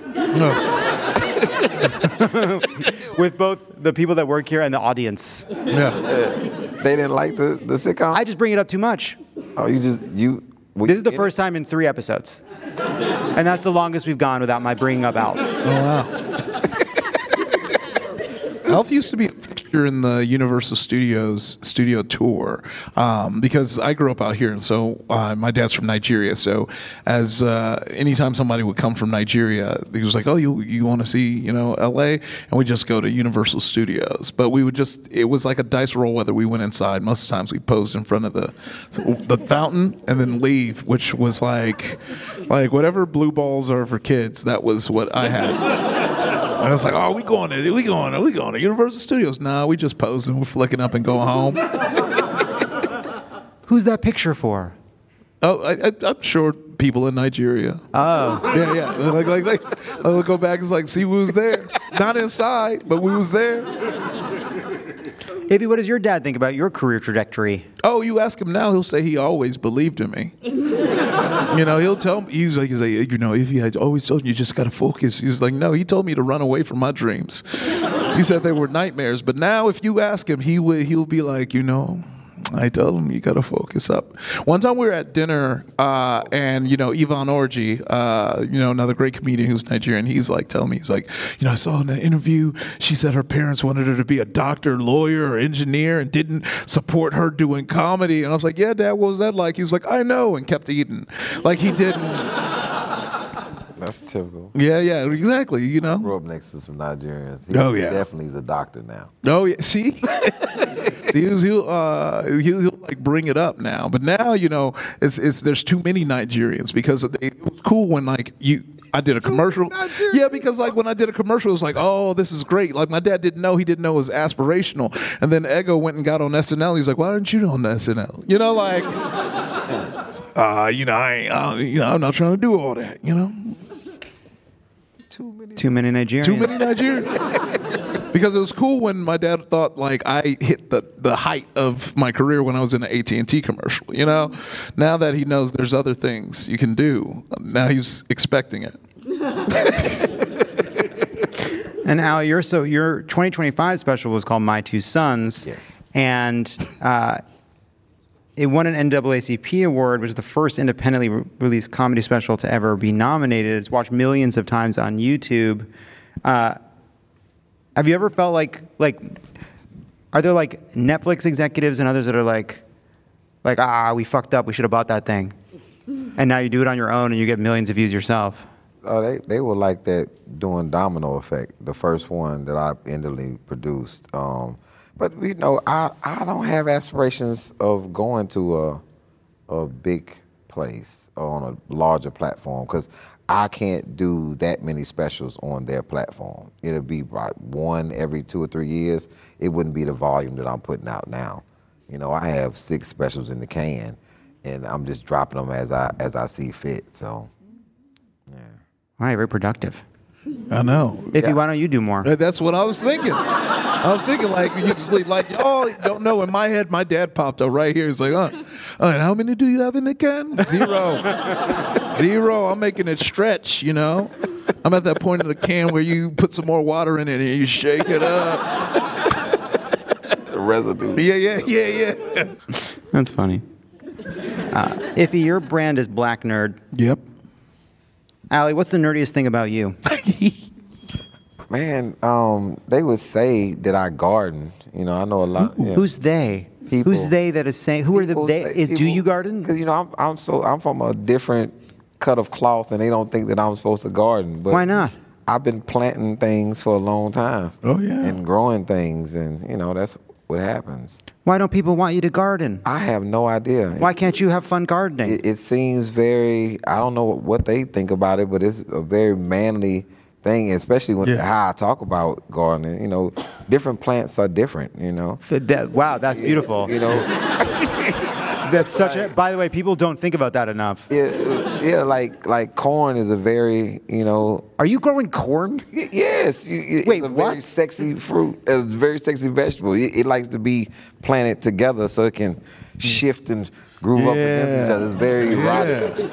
S2: With both the people that work here and the audience.
S16: Yeah.
S15: They didn't like the sitcom?
S2: I just bring it up too much.
S15: Oh, this is the
S2: first time in 3 episodes. And that's the longest we've gone without my bringing up Alf.
S16: Oh, wow. Alf used to be a fixture in the Universal Studios studio tour because I grew up out here, and so my dad's from Nigeria. So, as anytime somebody would come from Nigeria, he was like, "Oh, you want to see L.A.?" and we just go to Universal Studios. But we would it was like a dice roll whether we went inside. Most of the times we posed in front of the fountain and then leave, which was like whatever blue balls are for kids. That was what I had. I was like, "Oh, we going to Universal Studios?" Nah, we just posing, we're flicking up and going home.
S2: Who's that picture for?
S16: Oh, I'm sure people in Nigeria.
S2: Oh,
S16: yeah. Like I'll go back and see who was there. Not inside, but we was there.
S2: Ivy, what does your dad think about your career trajectory?
S16: Oh, you ask him now, he'll say he always believed in me. He'll tell me, he's like, if he had always told you just got to focus. He's like, no, he told me to run away from my dreams. He said they were nightmares. But now if you ask him, he'll be like, I told him you got to focus up. One time we were at dinner, and Yvonne Orji, another great comedian who's Nigerian, he's like telling me, he's like, I saw in an interview, she said her parents wanted her to be a doctor, lawyer, or engineer, and didn't support her doing comedy. And I was like, yeah, Dad, what was that like? He was like, I know, and kept eating. Like he didn't.
S15: That's typical.
S16: Yeah, exactly.
S15: I grew up next to some Nigerians. He definitely is a doctor now.
S16: Oh yeah, see. He'll like bring it up now, but now it's there's too many Nigerians because it was cool when I did a commercial. Yeah, because when I did a commercial, it was like, oh, this is great. Like my dad didn't know it was aspirational, and then Ego went and got on SNL. He's like, why aren't you on SNL? I'm not trying to do all that.
S2: Too many Nigerians.
S16: Too many Nigerians. Because it was cool when my dad thought I hit the height of my career when I was in an AT&T commercial. Now that he knows there's other things you can do, now he's expecting it.
S2: And Al, your 2025 special was called My Two Sons.
S15: Yes.
S2: And it won an NAACP award, which is the first independently released comedy special to ever be nominated. It's watched millions of times on YouTube. Have you ever felt like are there Netflix executives and others that are we fucked up, we should have bought that thing, and now you do it on your own and you get millions of views yourself?
S15: Oh, they were like that doing Domino Effect, the first one that I independently produced. But I don't have aspirations of going to a big place or on a larger platform because I can't do that many specials on their platform. It'll be one every 2 or 3 years. It wouldn't be the volume that I'm putting out now. I have 6 specials in the can, and I'm just dropping them as I see fit. So, yeah.
S2: All right, very productive.
S16: I know.
S2: Why don't you do more?
S16: That's what I was thinking. I was thinking y'all don't know. In my head, my dad popped up right here. He's like, all right, how many do you have in the can? 0. 0. I'm making it stretch, I'm at that point in the can where you put some more water in it and you shake it up.
S15: The residue.
S16: Yeah.
S2: That's funny. Iffy, your brand is Black Nerd.
S16: Yep.
S2: Allie, what's the nerdiest thing about you?
S15: Man, they would say that I garden. I know a lot.
S2: Who's they?
S15: People.
S2: Who's they that is saying? Who are the they? Do you garden?
S15: Because I'm from a different cut of cloth, and they don't think that I'm supposed to garden. But
S2: why not?
S15: I've been planting things for a long time.
S16: Oh yeah.
S15: And growing things, and that's what happens.
S2: Why don't people want you to garden?
S15: I have no idea.
S2: Why can't you have fun gardening?
S15: It seems very, I don't know what they think about it, but it's a very manly thing, especially when how I talk about gardening. You know, different plants are different, you know.
S2: Wow, that's beautiful.
S15: You know.
S2: That's such a, by the way, people don't think about that enough.
S15: Yeah, like corn is a very, you know.
S2: Are you growing corn?
S15: Yes.
S2: Wait,
S15: it's a
S2: what?
S15: very sexy fruit. It's a very sexy vegetable. It likes to be planted together so it can shift and groove up against each other. It's very erotic.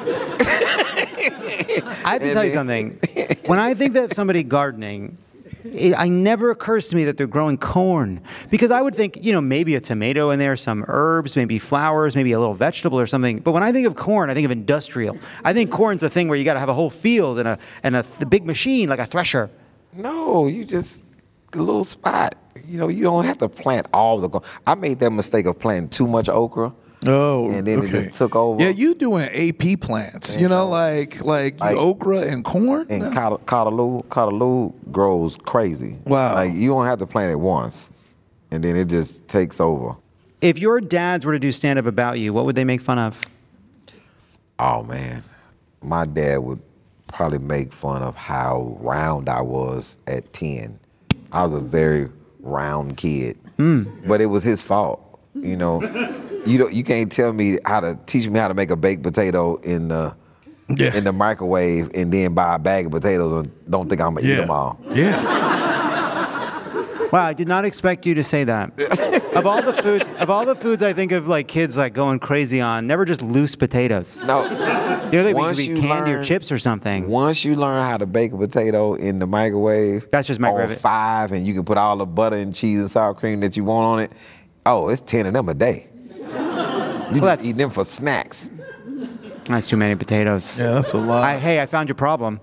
S2: I have to tell you something. When I think of somebody gardening, it never occurs to me that they're growing corn, because I would think, you know, maybe a tomato in there, some herbs, maybe flowers, maybe a little vegetable or something. But when I think of corn, I think of industrial. I think corn's a thing where you got to have a whole field and a big machine like a thresher.
S15: No, you just a little spot. You know, you don't have to plant all the corn. I made that mistake of planting too much okra.
S16: Oh,
S15: and then it just took over.
S16: Yeah, you doing AP plants, you know, like okra and corn.
S15: And Cottaloo grows crazy.
S16: Wow.
S15: Like you don't have to plant it once, and then it just takes over.
S2: If your dads were to do stand-up about you, what would they make fun of?
S15: Oh man, my dad would probably make fun of how round I was at 10. I was a very round kid, but it was his fault, you know. You can't tell me teach me how to make a baked potato in the microwave and then buy a bag of potatoes and don't think I'm gonna eat them all.
S16: Yeah.
S2: Wow, I did not expect you to say that. Of all the foods I think of like kids like going crazy on, never just loose potatoes.
S15: No.
S2: You know, they should be candy or chips or something.
S15: Once you learn how to bake a potato in the microwave,
S2: that's just microwave
S15: on 5, and you can put all the butter and cheese and sour cream that you want on it. Oh, it's 10 of them a day. You just eat them for snacks.
S2: That's too many potatoes.
S16: Yeah, that's a lot.
S2: Hey, I found your problem.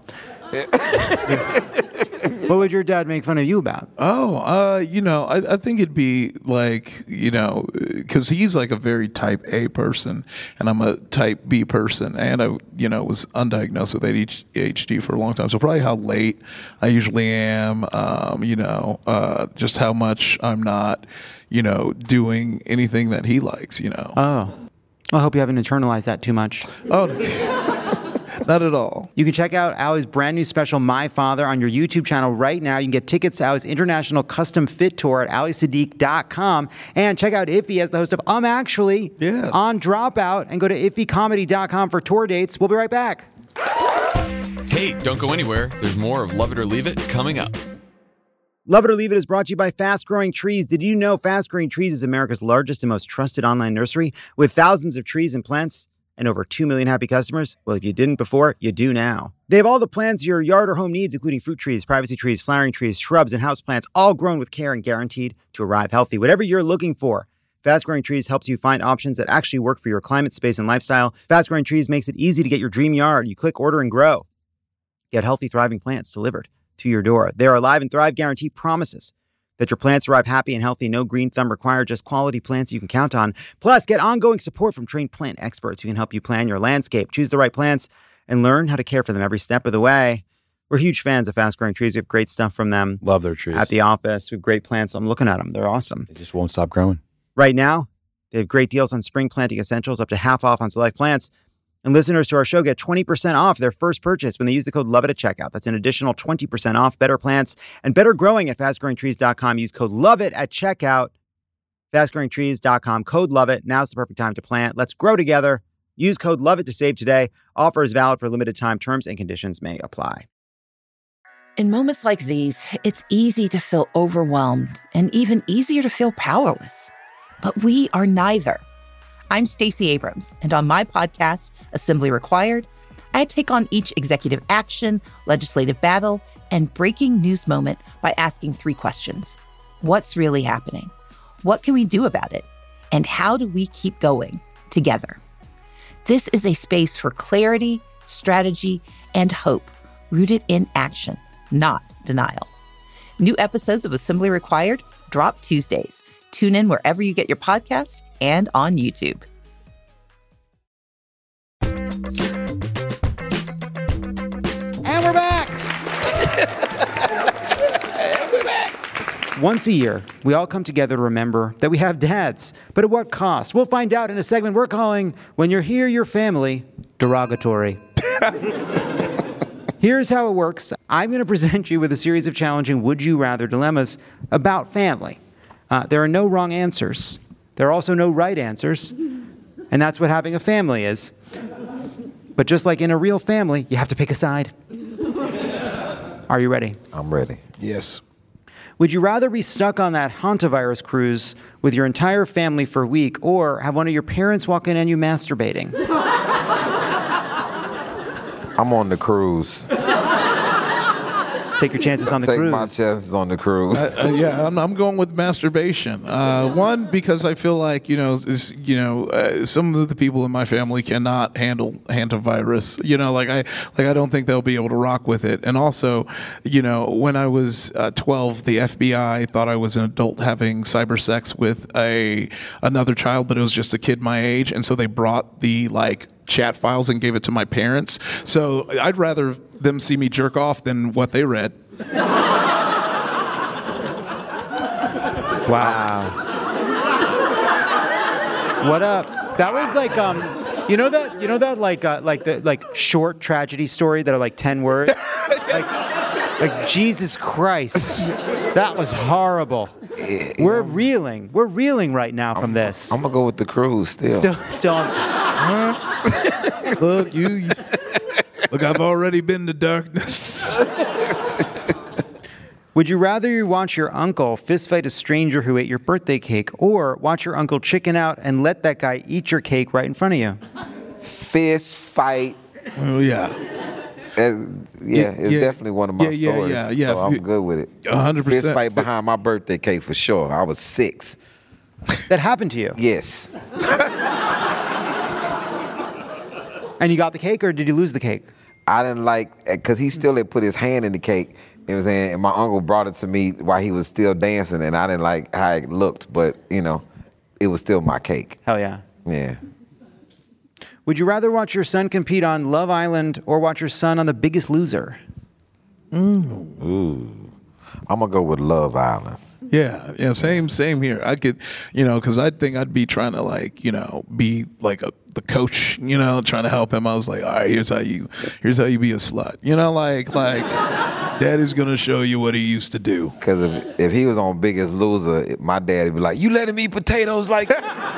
S2: What would your dad make fun of you about?
S16: Oh, you know, I think it'd be like, you know, because he's like a very type A person, and I'm a type B person, and I, you know, was undiagnosed with ADHD for a long time. So probably how late I usually am, you know, just how much I'm not, you know, doing anything that he likes, you know.
S2: Oh, I hope you haven't internalized that too much.
S16: Oh, not at all.
S2: You can check out Ali's brand new special, My Father, on your YouTube channel right now. You can get tickets to Ali's international custom fit tour at alisadiq.com. And check out Iffy as the host of Actually on Dropout. And go to iffycomedy.com for tour dates. We'll be right back.
S12: Hey, don't go anywhere. There's more of Love It or Leave It coming up.
S2: Love It or Leave It is brought to you by Fast Growing Trees. Did you know Fast Growing Trees is America's largest and most trusted online nursery with thousands of trees and plants and over 2 million happy customers? Well, if you didn't before, you do now. They have all the plants your yard or home needs, including fruit trees, privacy trees, flowering trees, shrubs, and houseplants, all grown with care and guaranteed to arrive healthy. Whatever you're looking for, Fast Growing Trees helps you find options that actually work for your climate, space, and lifestyle. Fast Growing Trees makes it easy to get your dream yard. You click, order, and grow. Get healthy, thriving plants delivered to your door. Their Alive and Thrive guarantee promises that your plants arrive happy and healthy. No green thumb required, just quality plants you can count on. Plus, get ongoing support from trained plant experts who can help you plan your landscape, choose the right plants, and learn how to care for them every step of the way. We're huge fans of Fast Growing Trees. We have great stuff from them.
S14: Love their trees.
S2: At the office, we have great plants. I'm looking at them. They're awesome.
S14: They just won't stop growing.
S2: Right now, they have great deals on spring planting essentials, up to half off on select plants. And listeners to our show get 20% off their first purchase when they use the code LOVEIT at checkout. That's an additional 20% off. Better plants and better growing at fastgrowingtrees.com. Use code LOVEIT at checkout. Fastgrowingtrees.com. Code LOVEIT. Now's the perfect time to plant. Let's grow together. Use code LOVEIT to save today. Offer is valid for a limited time. Terms and conditions may apply.
S17: In moments like these, it's easy to feel overwhelmed and even easier to feel powerless. But we are neither. I'm Stacey Abrams, and on my podcast, Assembly Required, I take on each executive action, legislative battle, and breaking news moment by asking 3 questions. What's really happening? What can we do about it? And how do we keep going together? This is a space for clarity, strategy, and hope, rooted in action, not denial. New episodes of Assembly Required drop Tuesdays. Tune in wherever you get your podcasts and on YouTube.
S2: And we're back. Once a year, we all come together to remember that we have dads. But at what cost? We'll find out in a segment we're calling When You're Here, Your Family Derogatory. Here's how it works. I'm going to present you with a series of challenging would you rather dilemmas about family. There are no wrong answers. There are also no right answers. And that's what having a family is. But just like in a real family, you have to pick a side. Are you ready?
S15: I'm ready.
S16: Yes.
S2: Would you rather be stuck on that hantavirus cruise with your entire family for a week or have one of your parents walk in on you masturbating?
S15: I'm on the cruise.
S2: Take your chances on the cruise.
S15: Take my chances on the cruise.
S16: Yeah, I'm going with masturbation. One, because I feel like some of the people in my family cannot handle hantavirus. I don't think they'll be able to rock with it. And also, when I was 12, the FBI thought I was an adult having cyber sex with another child, but it was just a kid my age, and so they brought the chat files and gave it to my parents. So I'd rather them see me jerk off than what they read.
S2: Wow. What up? That was like that short tragedy story that are like 10 words. like Jesus Christ. That was horrible. We're reeling right now from this.
S15: I'm gonna go with the cruise still.
S2: Still on.
S16: Look, Look, I've already been to darkness.
S2: Would you rather watch your uncle fistfight a stranger who ate your birthday cake or watch your uncle chicken out and let that guy eat your cake right in front of you?
S15: Fist fight.
S16: Oh, yeah.
S15: It's definitely one of my stories.
S16: Yeah.
S15: So I'm good with it.
S16: 100%.
S15: Fist fight behind my birthday cake for sure. I was 6.
S2: That happened to you?
S15: Yes.
S2: And you got the cake, or did you lose the cake?
S15: I didn't because he still had put his hand in the cake. You know what I'm saying? And my uncle brought it to me while he was still dancing, and I didn't like how it looked, but, it was still my cake.
S2: Hell yeah.
S15: Yeah.
S2: Would you rather watch your son compete on Love Island or watch your son on The Biggest Loser?
S15: Ooh. I'm going to go with Love Island.
S16: Yeah, same here. I could, because I think I'd be trying to be like the coach, trying to help him. I was like, all right, here's how you be a slut. Daddy's gonna show you what he used to do.
S15: Because if he was on Biggest Loser, my dad'd be like, you let him eat potatoes like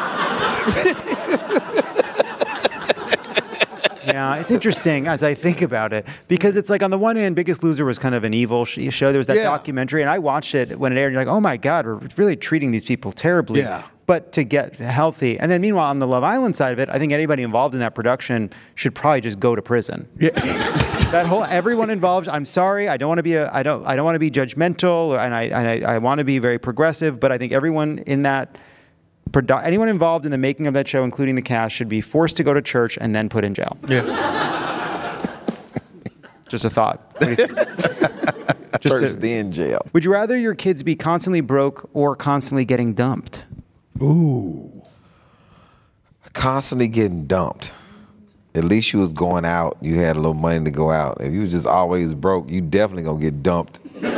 S2: Yeah, it's interesting as I think about it, because it's like on the one hand, Biggest Loser was kind of an evil show. There was that documentary, and I watched it when it aired, and you're like, oh my God, we're really treating these people terribly.
S16: Yeah.
S2: But to get healthy. And then meanwhile, on the Love Island side of it, I think anybody involved in that production should probably just go to prison. Yeah. Everyone involved, I'm sorry, I don't want to be judgmental, and I want to be very progressive, but I think everyone in that anyone involved in the making of that show, including the cast, should be forced to go to church and then put in jail.
S16: Yeah.
S2: Just a thought.
S15: Church, then jail.
S2: Would you rather your kids be constantly broke or constantly getting dumped?
S16: Ooh.
S15: Constantly getting dumped. At least you was going out. You had a little money to go out. If you was just always broke, you definitely gonna get dumped.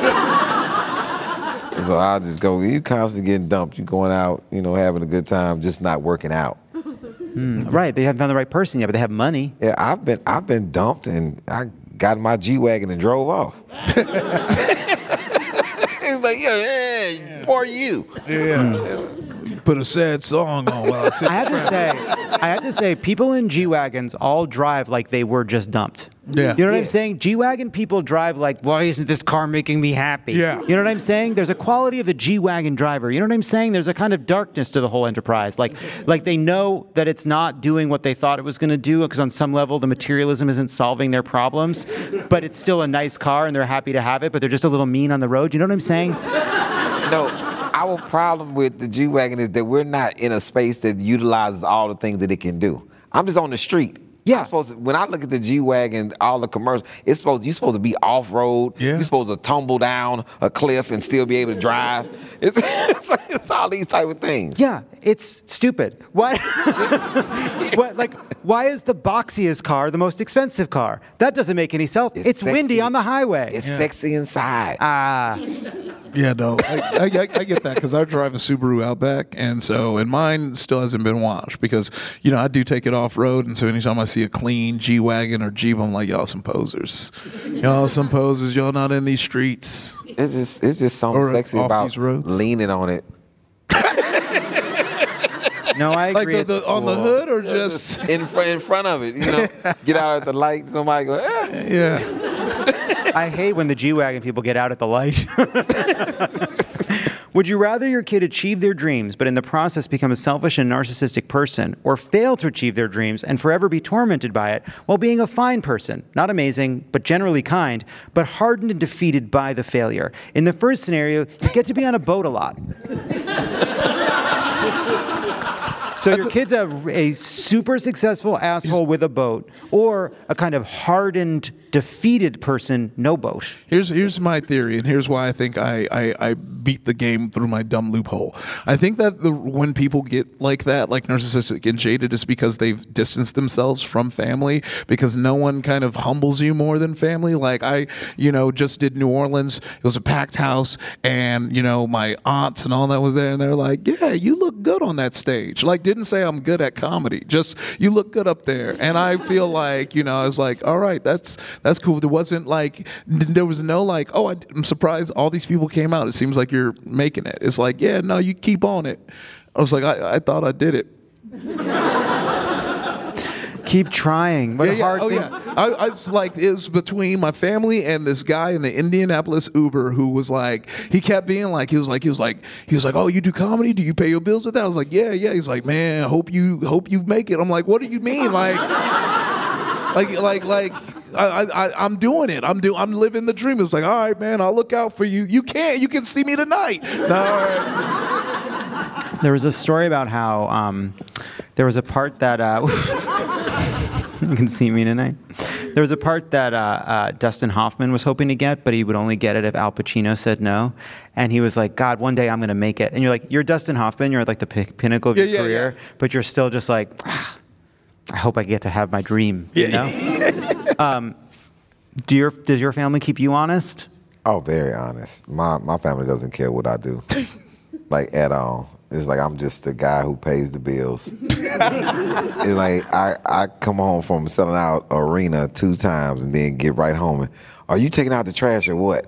S15: So I'll just go, you constantly getting dumped. You going out, having a good time, just not working out.
S2: Right, they haven't found the right person yet, but they have money.
S15: Yeah, I've been dumped, and I got in my G-Wagon and drove off. It's like, yeah, for you.
S16: Yeah. Put a sad song on while
S2: I have to say, people in G-Wagons all drive like they were just dumped.
S16: Yeah.
S2: You know what I'm saying? G-Wagon people drive like, why isn't this car making me happy?
S16: Yeah.
S2: You know what I'm saying? There's a quality of the G-Wagon driver. You know what I'm saying? There's a kind of darkness to the whole enterprise. Like they know that it's not doing what they thought it was going to do, because on some level the materialism isn't solving their problems, but it's still a nice car and they're happy to have it, but they're just a little mean on the road. You know what I'm saying?
S15: No, our problem with the G-Wagon is that we're not in a space that utilizes all the things that it can do. I'm just on the street.
S2: Yeah.
S15: When I look at the G-Wagon, all the commercials, you're supposed to be off-road.
S16: Yeah.
S15: You're supposed to tumble down a cliff and still be able to drive. It's That's all these type of things.
S2: Yeah, it's stupid. Why? Why is the boxiest car the most expensive car? That doesn't make any sense. It's windy on the highway.
S15: It's sexy inside.
S16: Yeah, no, I get that because I drive a Subaru Outback, and mine still hasn't been washed because I do take it off road, and so anytime I see a clean G-Wagon or Jeep, I'm like, y'all some posers, y'all not in these streets.
S15: It's just something sexy about leaning on it.
S2: No, I agree.
S16: Like on the hood or just
S15: in front of it, get out at the light, somebody go,
S16: Yeah.
S2: I hate when the G-Wagon people get out at the light. Would you rather your kid achieve their dreams, but in the process become a selfish and narcissistic person, or fail to achieve their dreams and forever be tormented by it while being a fine person, not amazing, but generally kind, but hardened and defeated by the failure? In the first scenario, you get to be on a boat a lot. So your kid's a super successful asshole with a boat, or a kind of hardened, defeated person, no boat.
S16: Here's my theory, and here's why I think I beat the game through my dumb loophole. I think that when people get like that, like narcissistic and jaded, is because they've distanced themselves from family, because no one kind of humbles you more than family. Like I, just did New Orleans. It was a packed house, and my aunts and all that was there, and they're like, yeah, you look good on that stage. Like, didn't say I'm good at comedy, just you look good up there. And I feel like, I was like, all right, that's cool. There wasn't like, there was no like, oh, I'm surprised all these people came out. It seems like you're making it. It's like, yeah, no, you keep on it. I was like, I thought I did it.
S2: Keep trying. What a hard thing.
S16: Yeah. I was like, it was between my family and this guy in the Indianapolis Uber who was like, he kept being like, he was like, oh, you do comedy? Do you pay your bills with that? I was like, yeah. He's like, man, hope you make it. I'm like, what do you mean? I'm doing it. I'm living the dream. It was like, all right, man, I'll look out for you. You can see me tonight. No, all right.
S2: There was a story about how there was a part that you can see me tonight. There was a part that Dustin Hoffman was hoping to get, but he would only get it if Al Pacino said no. And he was like, God, one day I'm going to make it. And you're like, you're Dustin Hoffman. You're at like the pinnacle of your career, but you're still just like, I hope I get to have my dream, you know? Does your family keep you honest?
S15: Oh, very honest. My family doesn't care what I do, like at all. It's like I'm just the guy who pays the bills. It's like I come home from selling out Arena 2 times and then get right home and, are you taking out the trash or what?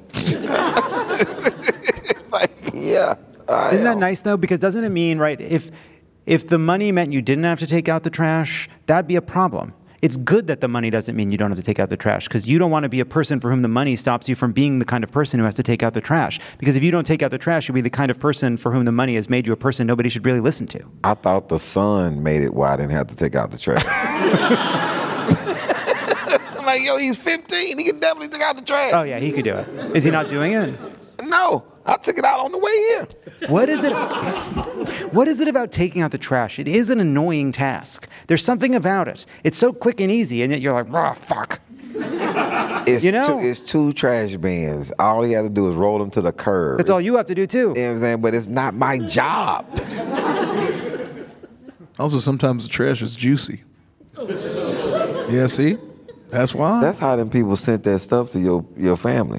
S15: Like, yeah.
S2: Isn't that nice though? Because doesn't it mean, right, if the money meant you didn't have to take out the trash, that'd be a problem. It's good that the money doesn't mean you don't have to take out the trash, because you don't want to be a person for whom the money stops you from being the kind of person who has to take out the trash. Because if you don't take out the trash, you'll be the kind of person for whom the money has made you a person nobody should really listen to.
S15: I thought the sun made it where I didn't have to take out the trash. I'm like, yo, he's 15. He can definitely take out the trash.
S2: Oh, yeah, he could do it. Is he not doing it?
S15: No, I took it out on the way here.
S2: What is it about taking out the trash? It is an annoying task. There's something about it. It's so quick and easy, and yet you're like, oh, fuck.
S15: It's 2 trash bins. All he had to do is roll them to the curb.
S2: That's all you have to do, too.
S15: You know what I'm saying? But it's not my job.
S16: Also, sometimes the trash is juicy. Yeah, see? That's why.
S15: That's how them people sent that stuff to your family.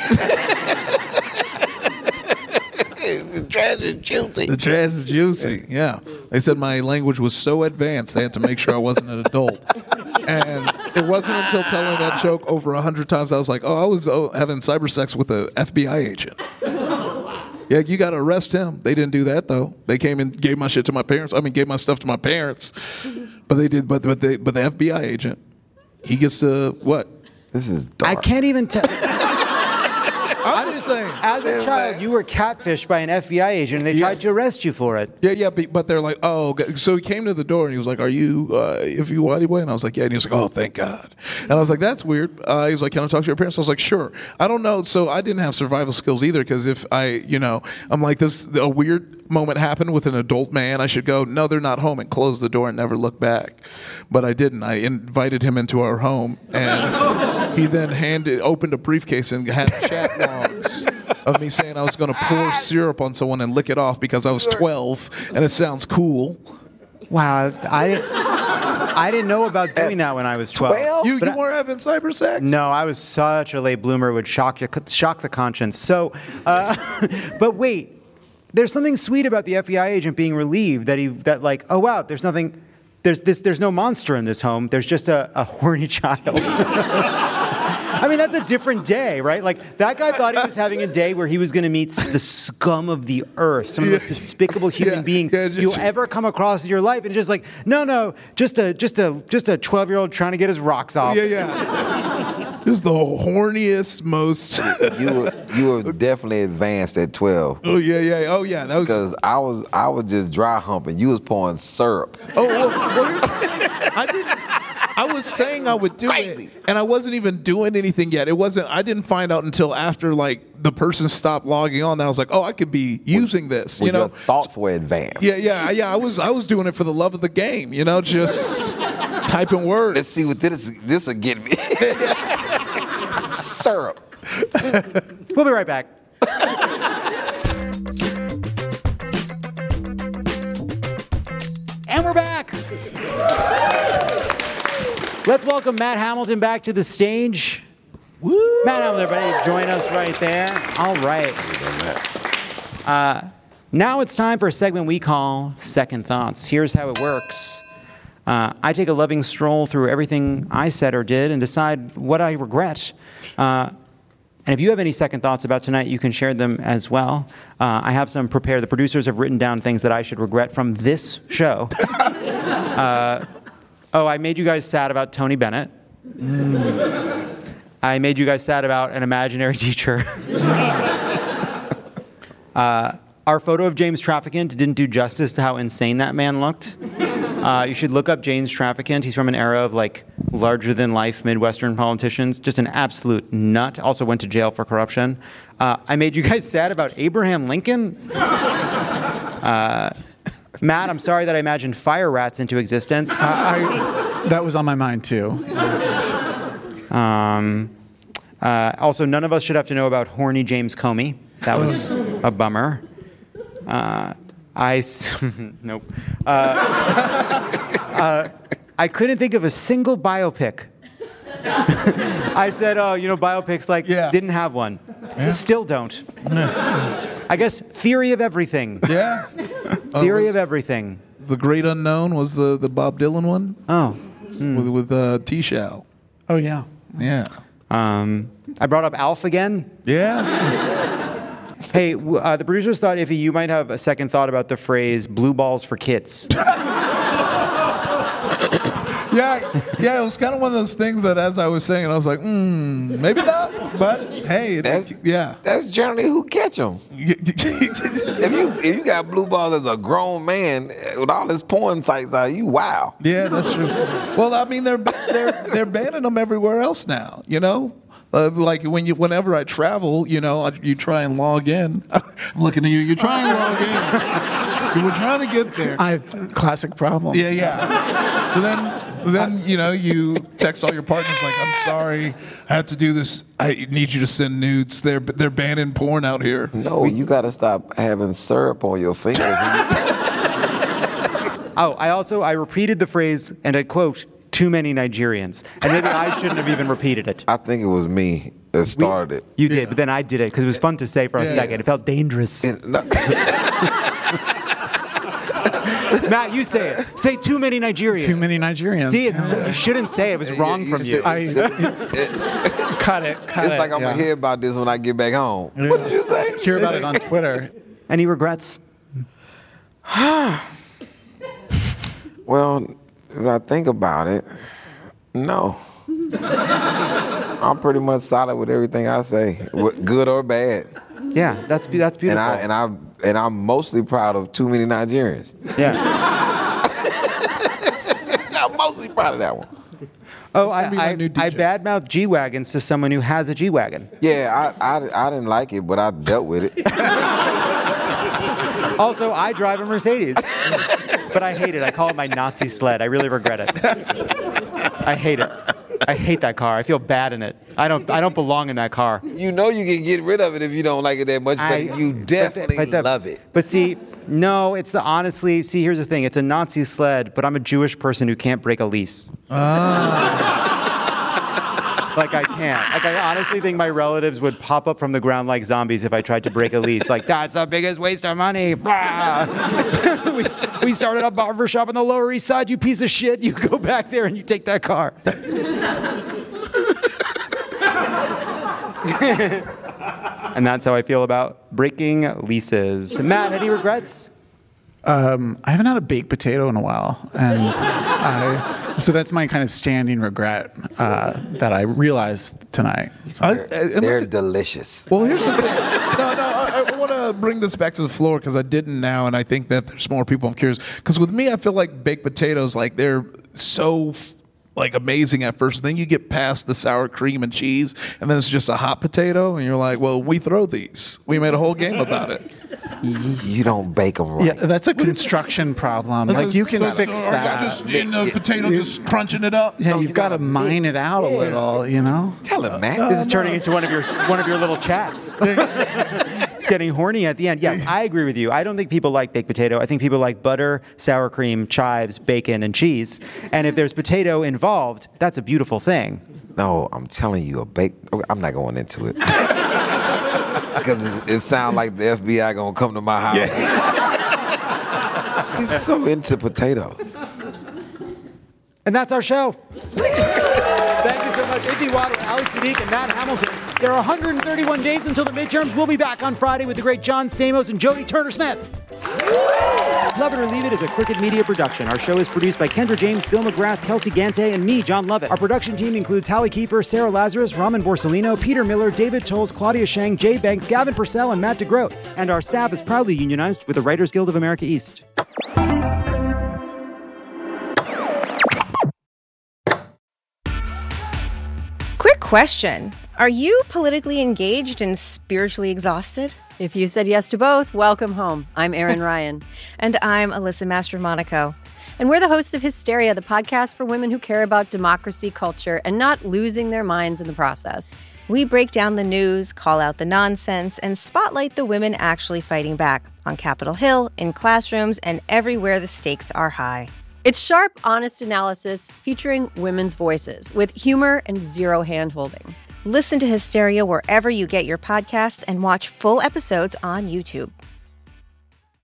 S15: The trash is juicy.
S16: The trash is juicy, yeah. They said my language was so advanced, they had to make sure I wasn't an adult. And it wasn't until telling that joke over 100 times, I was like, I was having cyber sex with an FBI agent. Yeah, you got to arrest him. They didn't do that, though. They came and gave my shit to my parents. Gave my stuff to my parents. But they did. But the FBI agent, he gets to what?
S15: This is dark.
S2: I can't even tell.
S16: I'm just saying.
S2: As a child, you were catfished by an FBI agent, and they tried to arrest you for it.
S16: Yeah, but they're like, oh, okay. So he came to the door, and he was like, are you, if you want anyway? And I was like, yeah. And he was like, oh, thank God. And I was like, that's weird. He was like, can I talk to your parents? I was like, sure. I don't know. So I didn't have survival skills either, because if I'm like, a weird moment happened with an adult man, I should go, no, they're not home, and close the door and never look back. But I didn't. I invited him into our home, and He then opened a briefcase and had chat logs of me saying I was going to pour syrup on someone and lick it off because I was 12 and it sounds cool.
S2: Wow, I didn't know about doing that when I was 12.
S16: You weren't having cyber sex?
S2: No, I was such a late bloomer. It would shock the conscience. So, but wait, there's something sweet about the FBI agent being relieved that like, oh wow, there's nothing. There's no monster in this home. There's just a horny child. I mean, that's a different day, right? Like, that guy thought he was having a day where he was going to meet the scum of the earth, some of the most despicable human beings you'll ever come across in your life, and just like, no, just a 12-year-old trying to get his rocks off.
S16: Yeah. Just the horniest, most.
S15: You were definitely advanced at 12.
S16: Oh yeah. Oh yeah. That was
S15: because I was just dry humping. You was pouring syrup.
S16: Oh well, I was saying I would do it, and I wasn't even doing anything yet. I didn't find out until after like the person stopped logging on. That I was like, oh, I could be using this. You know,
S15: your thoughts were advanced.
S16: Yeah. I was doing it for the love of the game. You know, just typing words.
S15: Let's see what this will get me. Syrup.
S2: We'll be right back. And we're back. Let's welcome Matt Hamilton back to the stage. Woo! Matt Hamilton, everybody, join us right there. All right. Now it's time for a segment we call Second Thoughts. Here's how it works. I take a loving stroll through everything I said or did and decide what I regret. And if you have any second thoughts about tonight, you can share them as well. I have some prepared. The producers have written down things that I should regret from this show. I made you guys sad about Tony Bennett. I made you guys sad about an imaginary teacher. Our photo of James Traficant didn't do justice to how insane that man looked. You should look up James Traficant. He's from an era of like larger-than-life Midwestern politicians. Just an absolute nut. Also went to jail for corruption. I made you guys sad about Abraham Lincoln. Matt, I'm sorry that I imagined fire rats into existence.
S13: That was on my mind too.
S2: Also, none of us should have to know about horny James Comey. That was a bummer. Nope. I couldn't think of a single biopic. I said, biopics didn't have one. Yeah. Still don't. I guess Theory of Everything.
S16: Yeah.
S2: Theory of Everything.
S16: The Great Unknown was the Bob Dylan one.
S2: Oh.
S16: With T-Shell.
S13: Oh, yeah.
S16: Yeah.
S2: I brought up Alf again.
S16: Yeah.
S2: Hey, the producers thought, Iffy, you might have a second thought about the phrase blue balls for kids.
S16: Yeah, it was kind of one of those things that as I was saying, I was like, maybe not, but hey,
S15: that's generally who catch them. if you got blue balls as a grown man with all his porn sites out, you wow.
S16: Yeah, that's true. Well, I mean, they're banning them everywhere else now, you know? Like whenever I travel, you try and log in. I'm looking at you. You try and log in. We're trying to get there.
S13: Classic problem.
S16: Yeah. So then you text all your partners like, I'm sorry, I have to do this. I need you to send nudes. They're banning porn out here.
S15: No, you got to stop having syrup on your fingers.
S2: I repeated the phrase, and I quote, too many Nigerians. And maybe I shouldn't have even repeated it.
S15: I think it was me that started it.
S2: You did, but then I did it because it was fun to say for a second. It felt dangerous. Matt, you say it. Say too many Nigerians.
S13: Too many Nigerians.
S2: See, you shouldn't say it. It was wrong from you.
S13: Cut it.
S15: It's like I'm going to hear about this when I get back home. Yeah. What did you say?
S13: Hear about it on Twitter.
S2: Any regrets?
S15: Well, when I think about it, no. I'm pretty much solid with everything I say, good or bad.
S2: Yeah, that's beautiful.
S15: And I'm mostly proud of too many Nigerians.
S2: Yeah.
S15: I'm mostly proud of that one.
S2: Oh, I badmouth G-Wagons to someone who has a G-Wagon.
S15: Yeah, I didn't like it, but I dealt with it.
S2: Also, I drive a Mercedes. But I hate it. I call it my Nazi sled. I really regret it. I hate it. I hate that car. I feel bad in it. I don't belong in that car.
S15: You know you can get rid of it if you don't like it that much, but you definitely love it.
S2: But see, no, it's honestly, here's the thing. It's a Nazi sled, but I'm a Jewish person who can't break a lease. Like, I can't. Like, I honestly think my relatives would pop up from the ground like zombies if I tried to break a lease. Like, that's the biggest waste of money. We started a barbershop on the Lower East Side, you piece of shit. You go back there and you take that car. And that's how I feel about breaking leases. Matt, any regrets?
S13: I haven't had a baked potato in a while, and so that's my kind of standing regret that I realized tonight.
S15: They're delicious.
S16: Well, here's the thing. I want to bring this back to the floor because I didn't now, and I think that there's more people. I'm curious because with me, I feel like baked potatoes, like they're so amazing at first. Then you get past the sour cream and cheese, and then it's just a hot potato, and you're like, well, we throw these. We made a whole game about it.
S15: You don't bake them right.
S13: Yeah, that's a construction problem. Like, you can fix that.
S16: Just in the potato, just crunching it up.
S13: Yeah, you've got to mine it out a little, you know?
S15: Tell him, man.
S2: This is turning into one of your little chats. It's getting horny at the end. Yes, I agree with you. I don't think people like baked potato. I think people like butter, sour cream, chives, bacon, and cheese. And if there's potato involved, that's a beautiful thing.
S15: No, I'm telling you, I'm not going into it. Because it sounds like the FBI gonna come to my house. Yeah. He's so into potatoes.
S2: And that's our show. Thank you so much, Izzy Waddle, Ali Sadiq, and Matt Hamilton. There are 131 days until the midterms. We'll be back on Friday with the great John Stamos and Jodie Turner-Smith. Love It or Leave It is a Crooked Media production. Our show is produced by Kendra James, Bill McGrath, Kelsey Gante, and me, John Lovett. Our production team includes Hallie Kiefer, Sarah Lazarus, Raman Borsellino, Peter Miller, David Tolles, Claudia Shang, Jay Banks, Gavin Purcell, and Matt DeGroat. And our staff is proudly unionized with the Writers Guild of America East.
S18: Quick question. Are you politically engaged and spiritually exhausted?
S19: If you said yes to both, welcome home. I'm Erin Ryan.
S18: And I'm Alyssa Mastromonaco.
S19: And we're the hosts of Hysteria, the podcast for women who care about democracy, culture, and not losing their minds in the process.
S18: We break down the news, call out the nonsense, and spotlight the women actually fighting back on Capitol Hill, in classrooms, and everywhere the stakes are high.
S19: It's sharp, honest analysis featuring women's voices with humor and zero hand-holding.
S18: Listen to Hysteria wherever you get your podcasts and watch full episodes on YouTube.